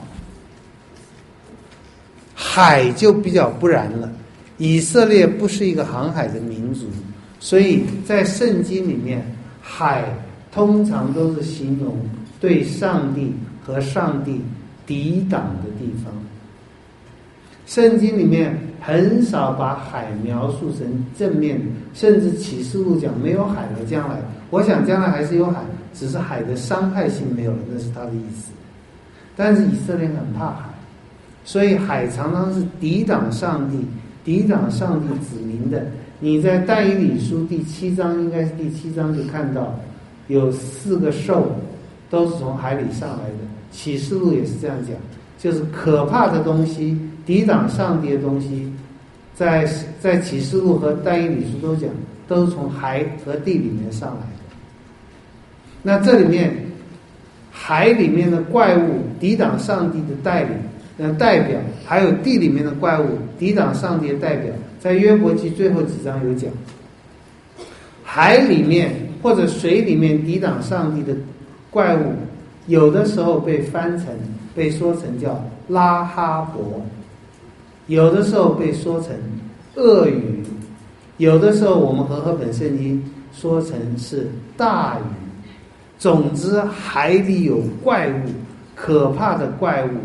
海就比较不然了，以色列不是一个航海的民族，所以在圣经里面，海通常都是形容对上帝和上帝抵挡的地方。圣经里面很少把海描述成正面，甚至启示录讲没有海了将来，我想将来还是有海，只是海的伤害性没有了，那是他的意思。但是以色列很怕海，所以海常常是抵挡上帝、抵挡上帝子民的。你在但以理书第7章，应该是第7章就看到有4个兽都是从海里上来的。启示录也是这样讲，就是可怕的东西、抵挡上帝的东西，在启示录和但以理书都讲，都是从海和地里面上来的。那这里面海里面的怪物抵挡上帝的代表，还有地里面的怪物抵挡上帝的代表，在约伯记最后几章有讲。海里面或者水里面抵挡上帝的怪物，有的时候被说成叫拉哈伯，有的时候被说成鳄鱼，有的时候我们和合本圣经说成是大鱼。总之海里有怪物，可怕的怪物，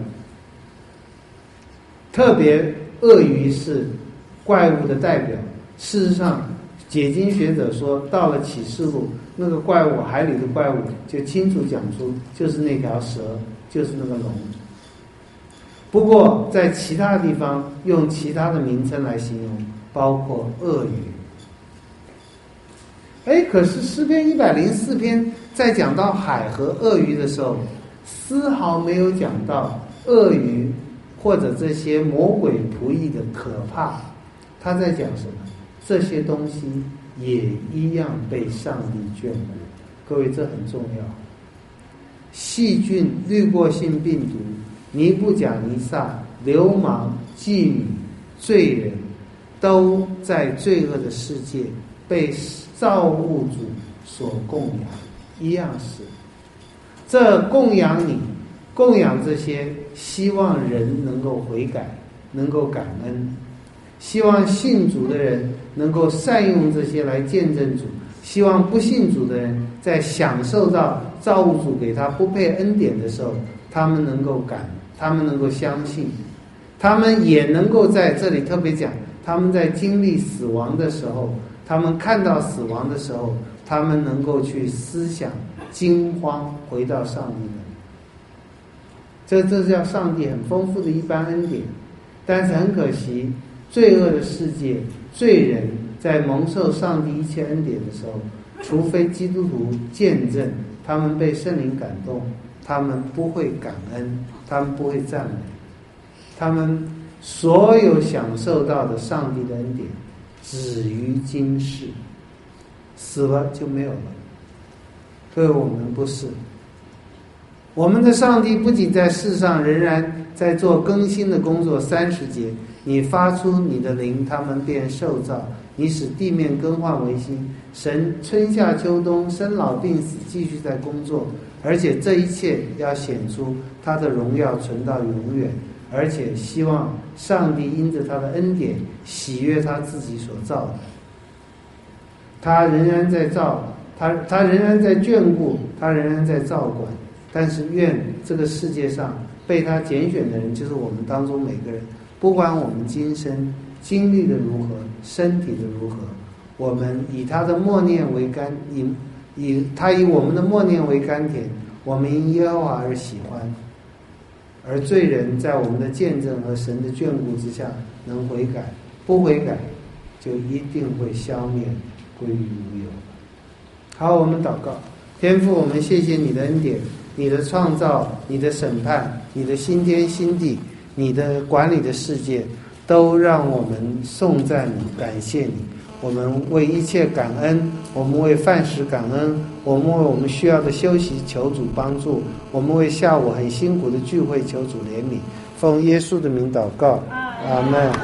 特别鳄鱼是怪物的代表。事实上解经学者说，到了启示录，那个怪物，海里的怪物就清楚讲出就是那条蛇，就是那个龙。不过在其他地方用其他的名称来形容，包括鳄鱼。可是诗篇104篇在讲到海和鳄鱼的时候，丝毫没有讲到鳄鱼或者这些魔鬼仆役的可怕。他在讲什么？这些东西也一样被上帝眷顾。各位，这很重要。细菌、滤过性病毒、尼布甲尼撒、流氓、妓女、罪人，都在罪恶的世界被造物主所供养，一样是。这供养你，供养这些，希望人能够悔改，能够感恩，希望信主的人能够善用这些来见证主，希望不信主的人在享受到造物主给他不配恩典的时候，他们能够他们能够相信，他们也能够在这里特别讲，他们在经历死亡的时候，他们看到死亡的时候，他们能够去思想惊慌，回到上帝那里。这叫上帝很丰富的一般恩典。但是很可惜，罪恶的世界，罪人在蒙受上帝一切恩典的时候，除非基督徒见证他们被圣灵感动，他们不会感恩，他们不会赞美，他们所有享受到的上帝的恩典止于今世，死了就没有了。各位，我们不是，我们的上帝不仅在世上仍然在做更新的工作，30节，你发出你的灵，他们便受造，你使地面更换为新。神春夏秋冬生老病死继续在工作，而且这一切要显出他的荣耀存到永远，而且希望上帝因着他的恩典喜悦他自己所造的。他仍然在造，他仍然在眷顾，他仍然在照管。但是愿这个世界上被他拣选的人，就是我们当中每个人，不管我们今生经历的如何，身体的如何，我们以他的默念为甘，以我们的默念为甘甜，我们因耶和华而喜欢。而罪人在我们的见证和神的眷顾之下能悔改，不悔改就一定会消灭，归于无有。好，我们祷告。天父，我们谢谢你的恩典，你的创造，你的审判，你的新天新地，你的管理的世界，都让我们颂赞你，感谢你。我们为一切感恩，我们为饭食感恩，我们为我们需要的休息求主帮助，我们为下午很辛苦的聚会求主怜悯。奉耶稣的名祷告，阿们。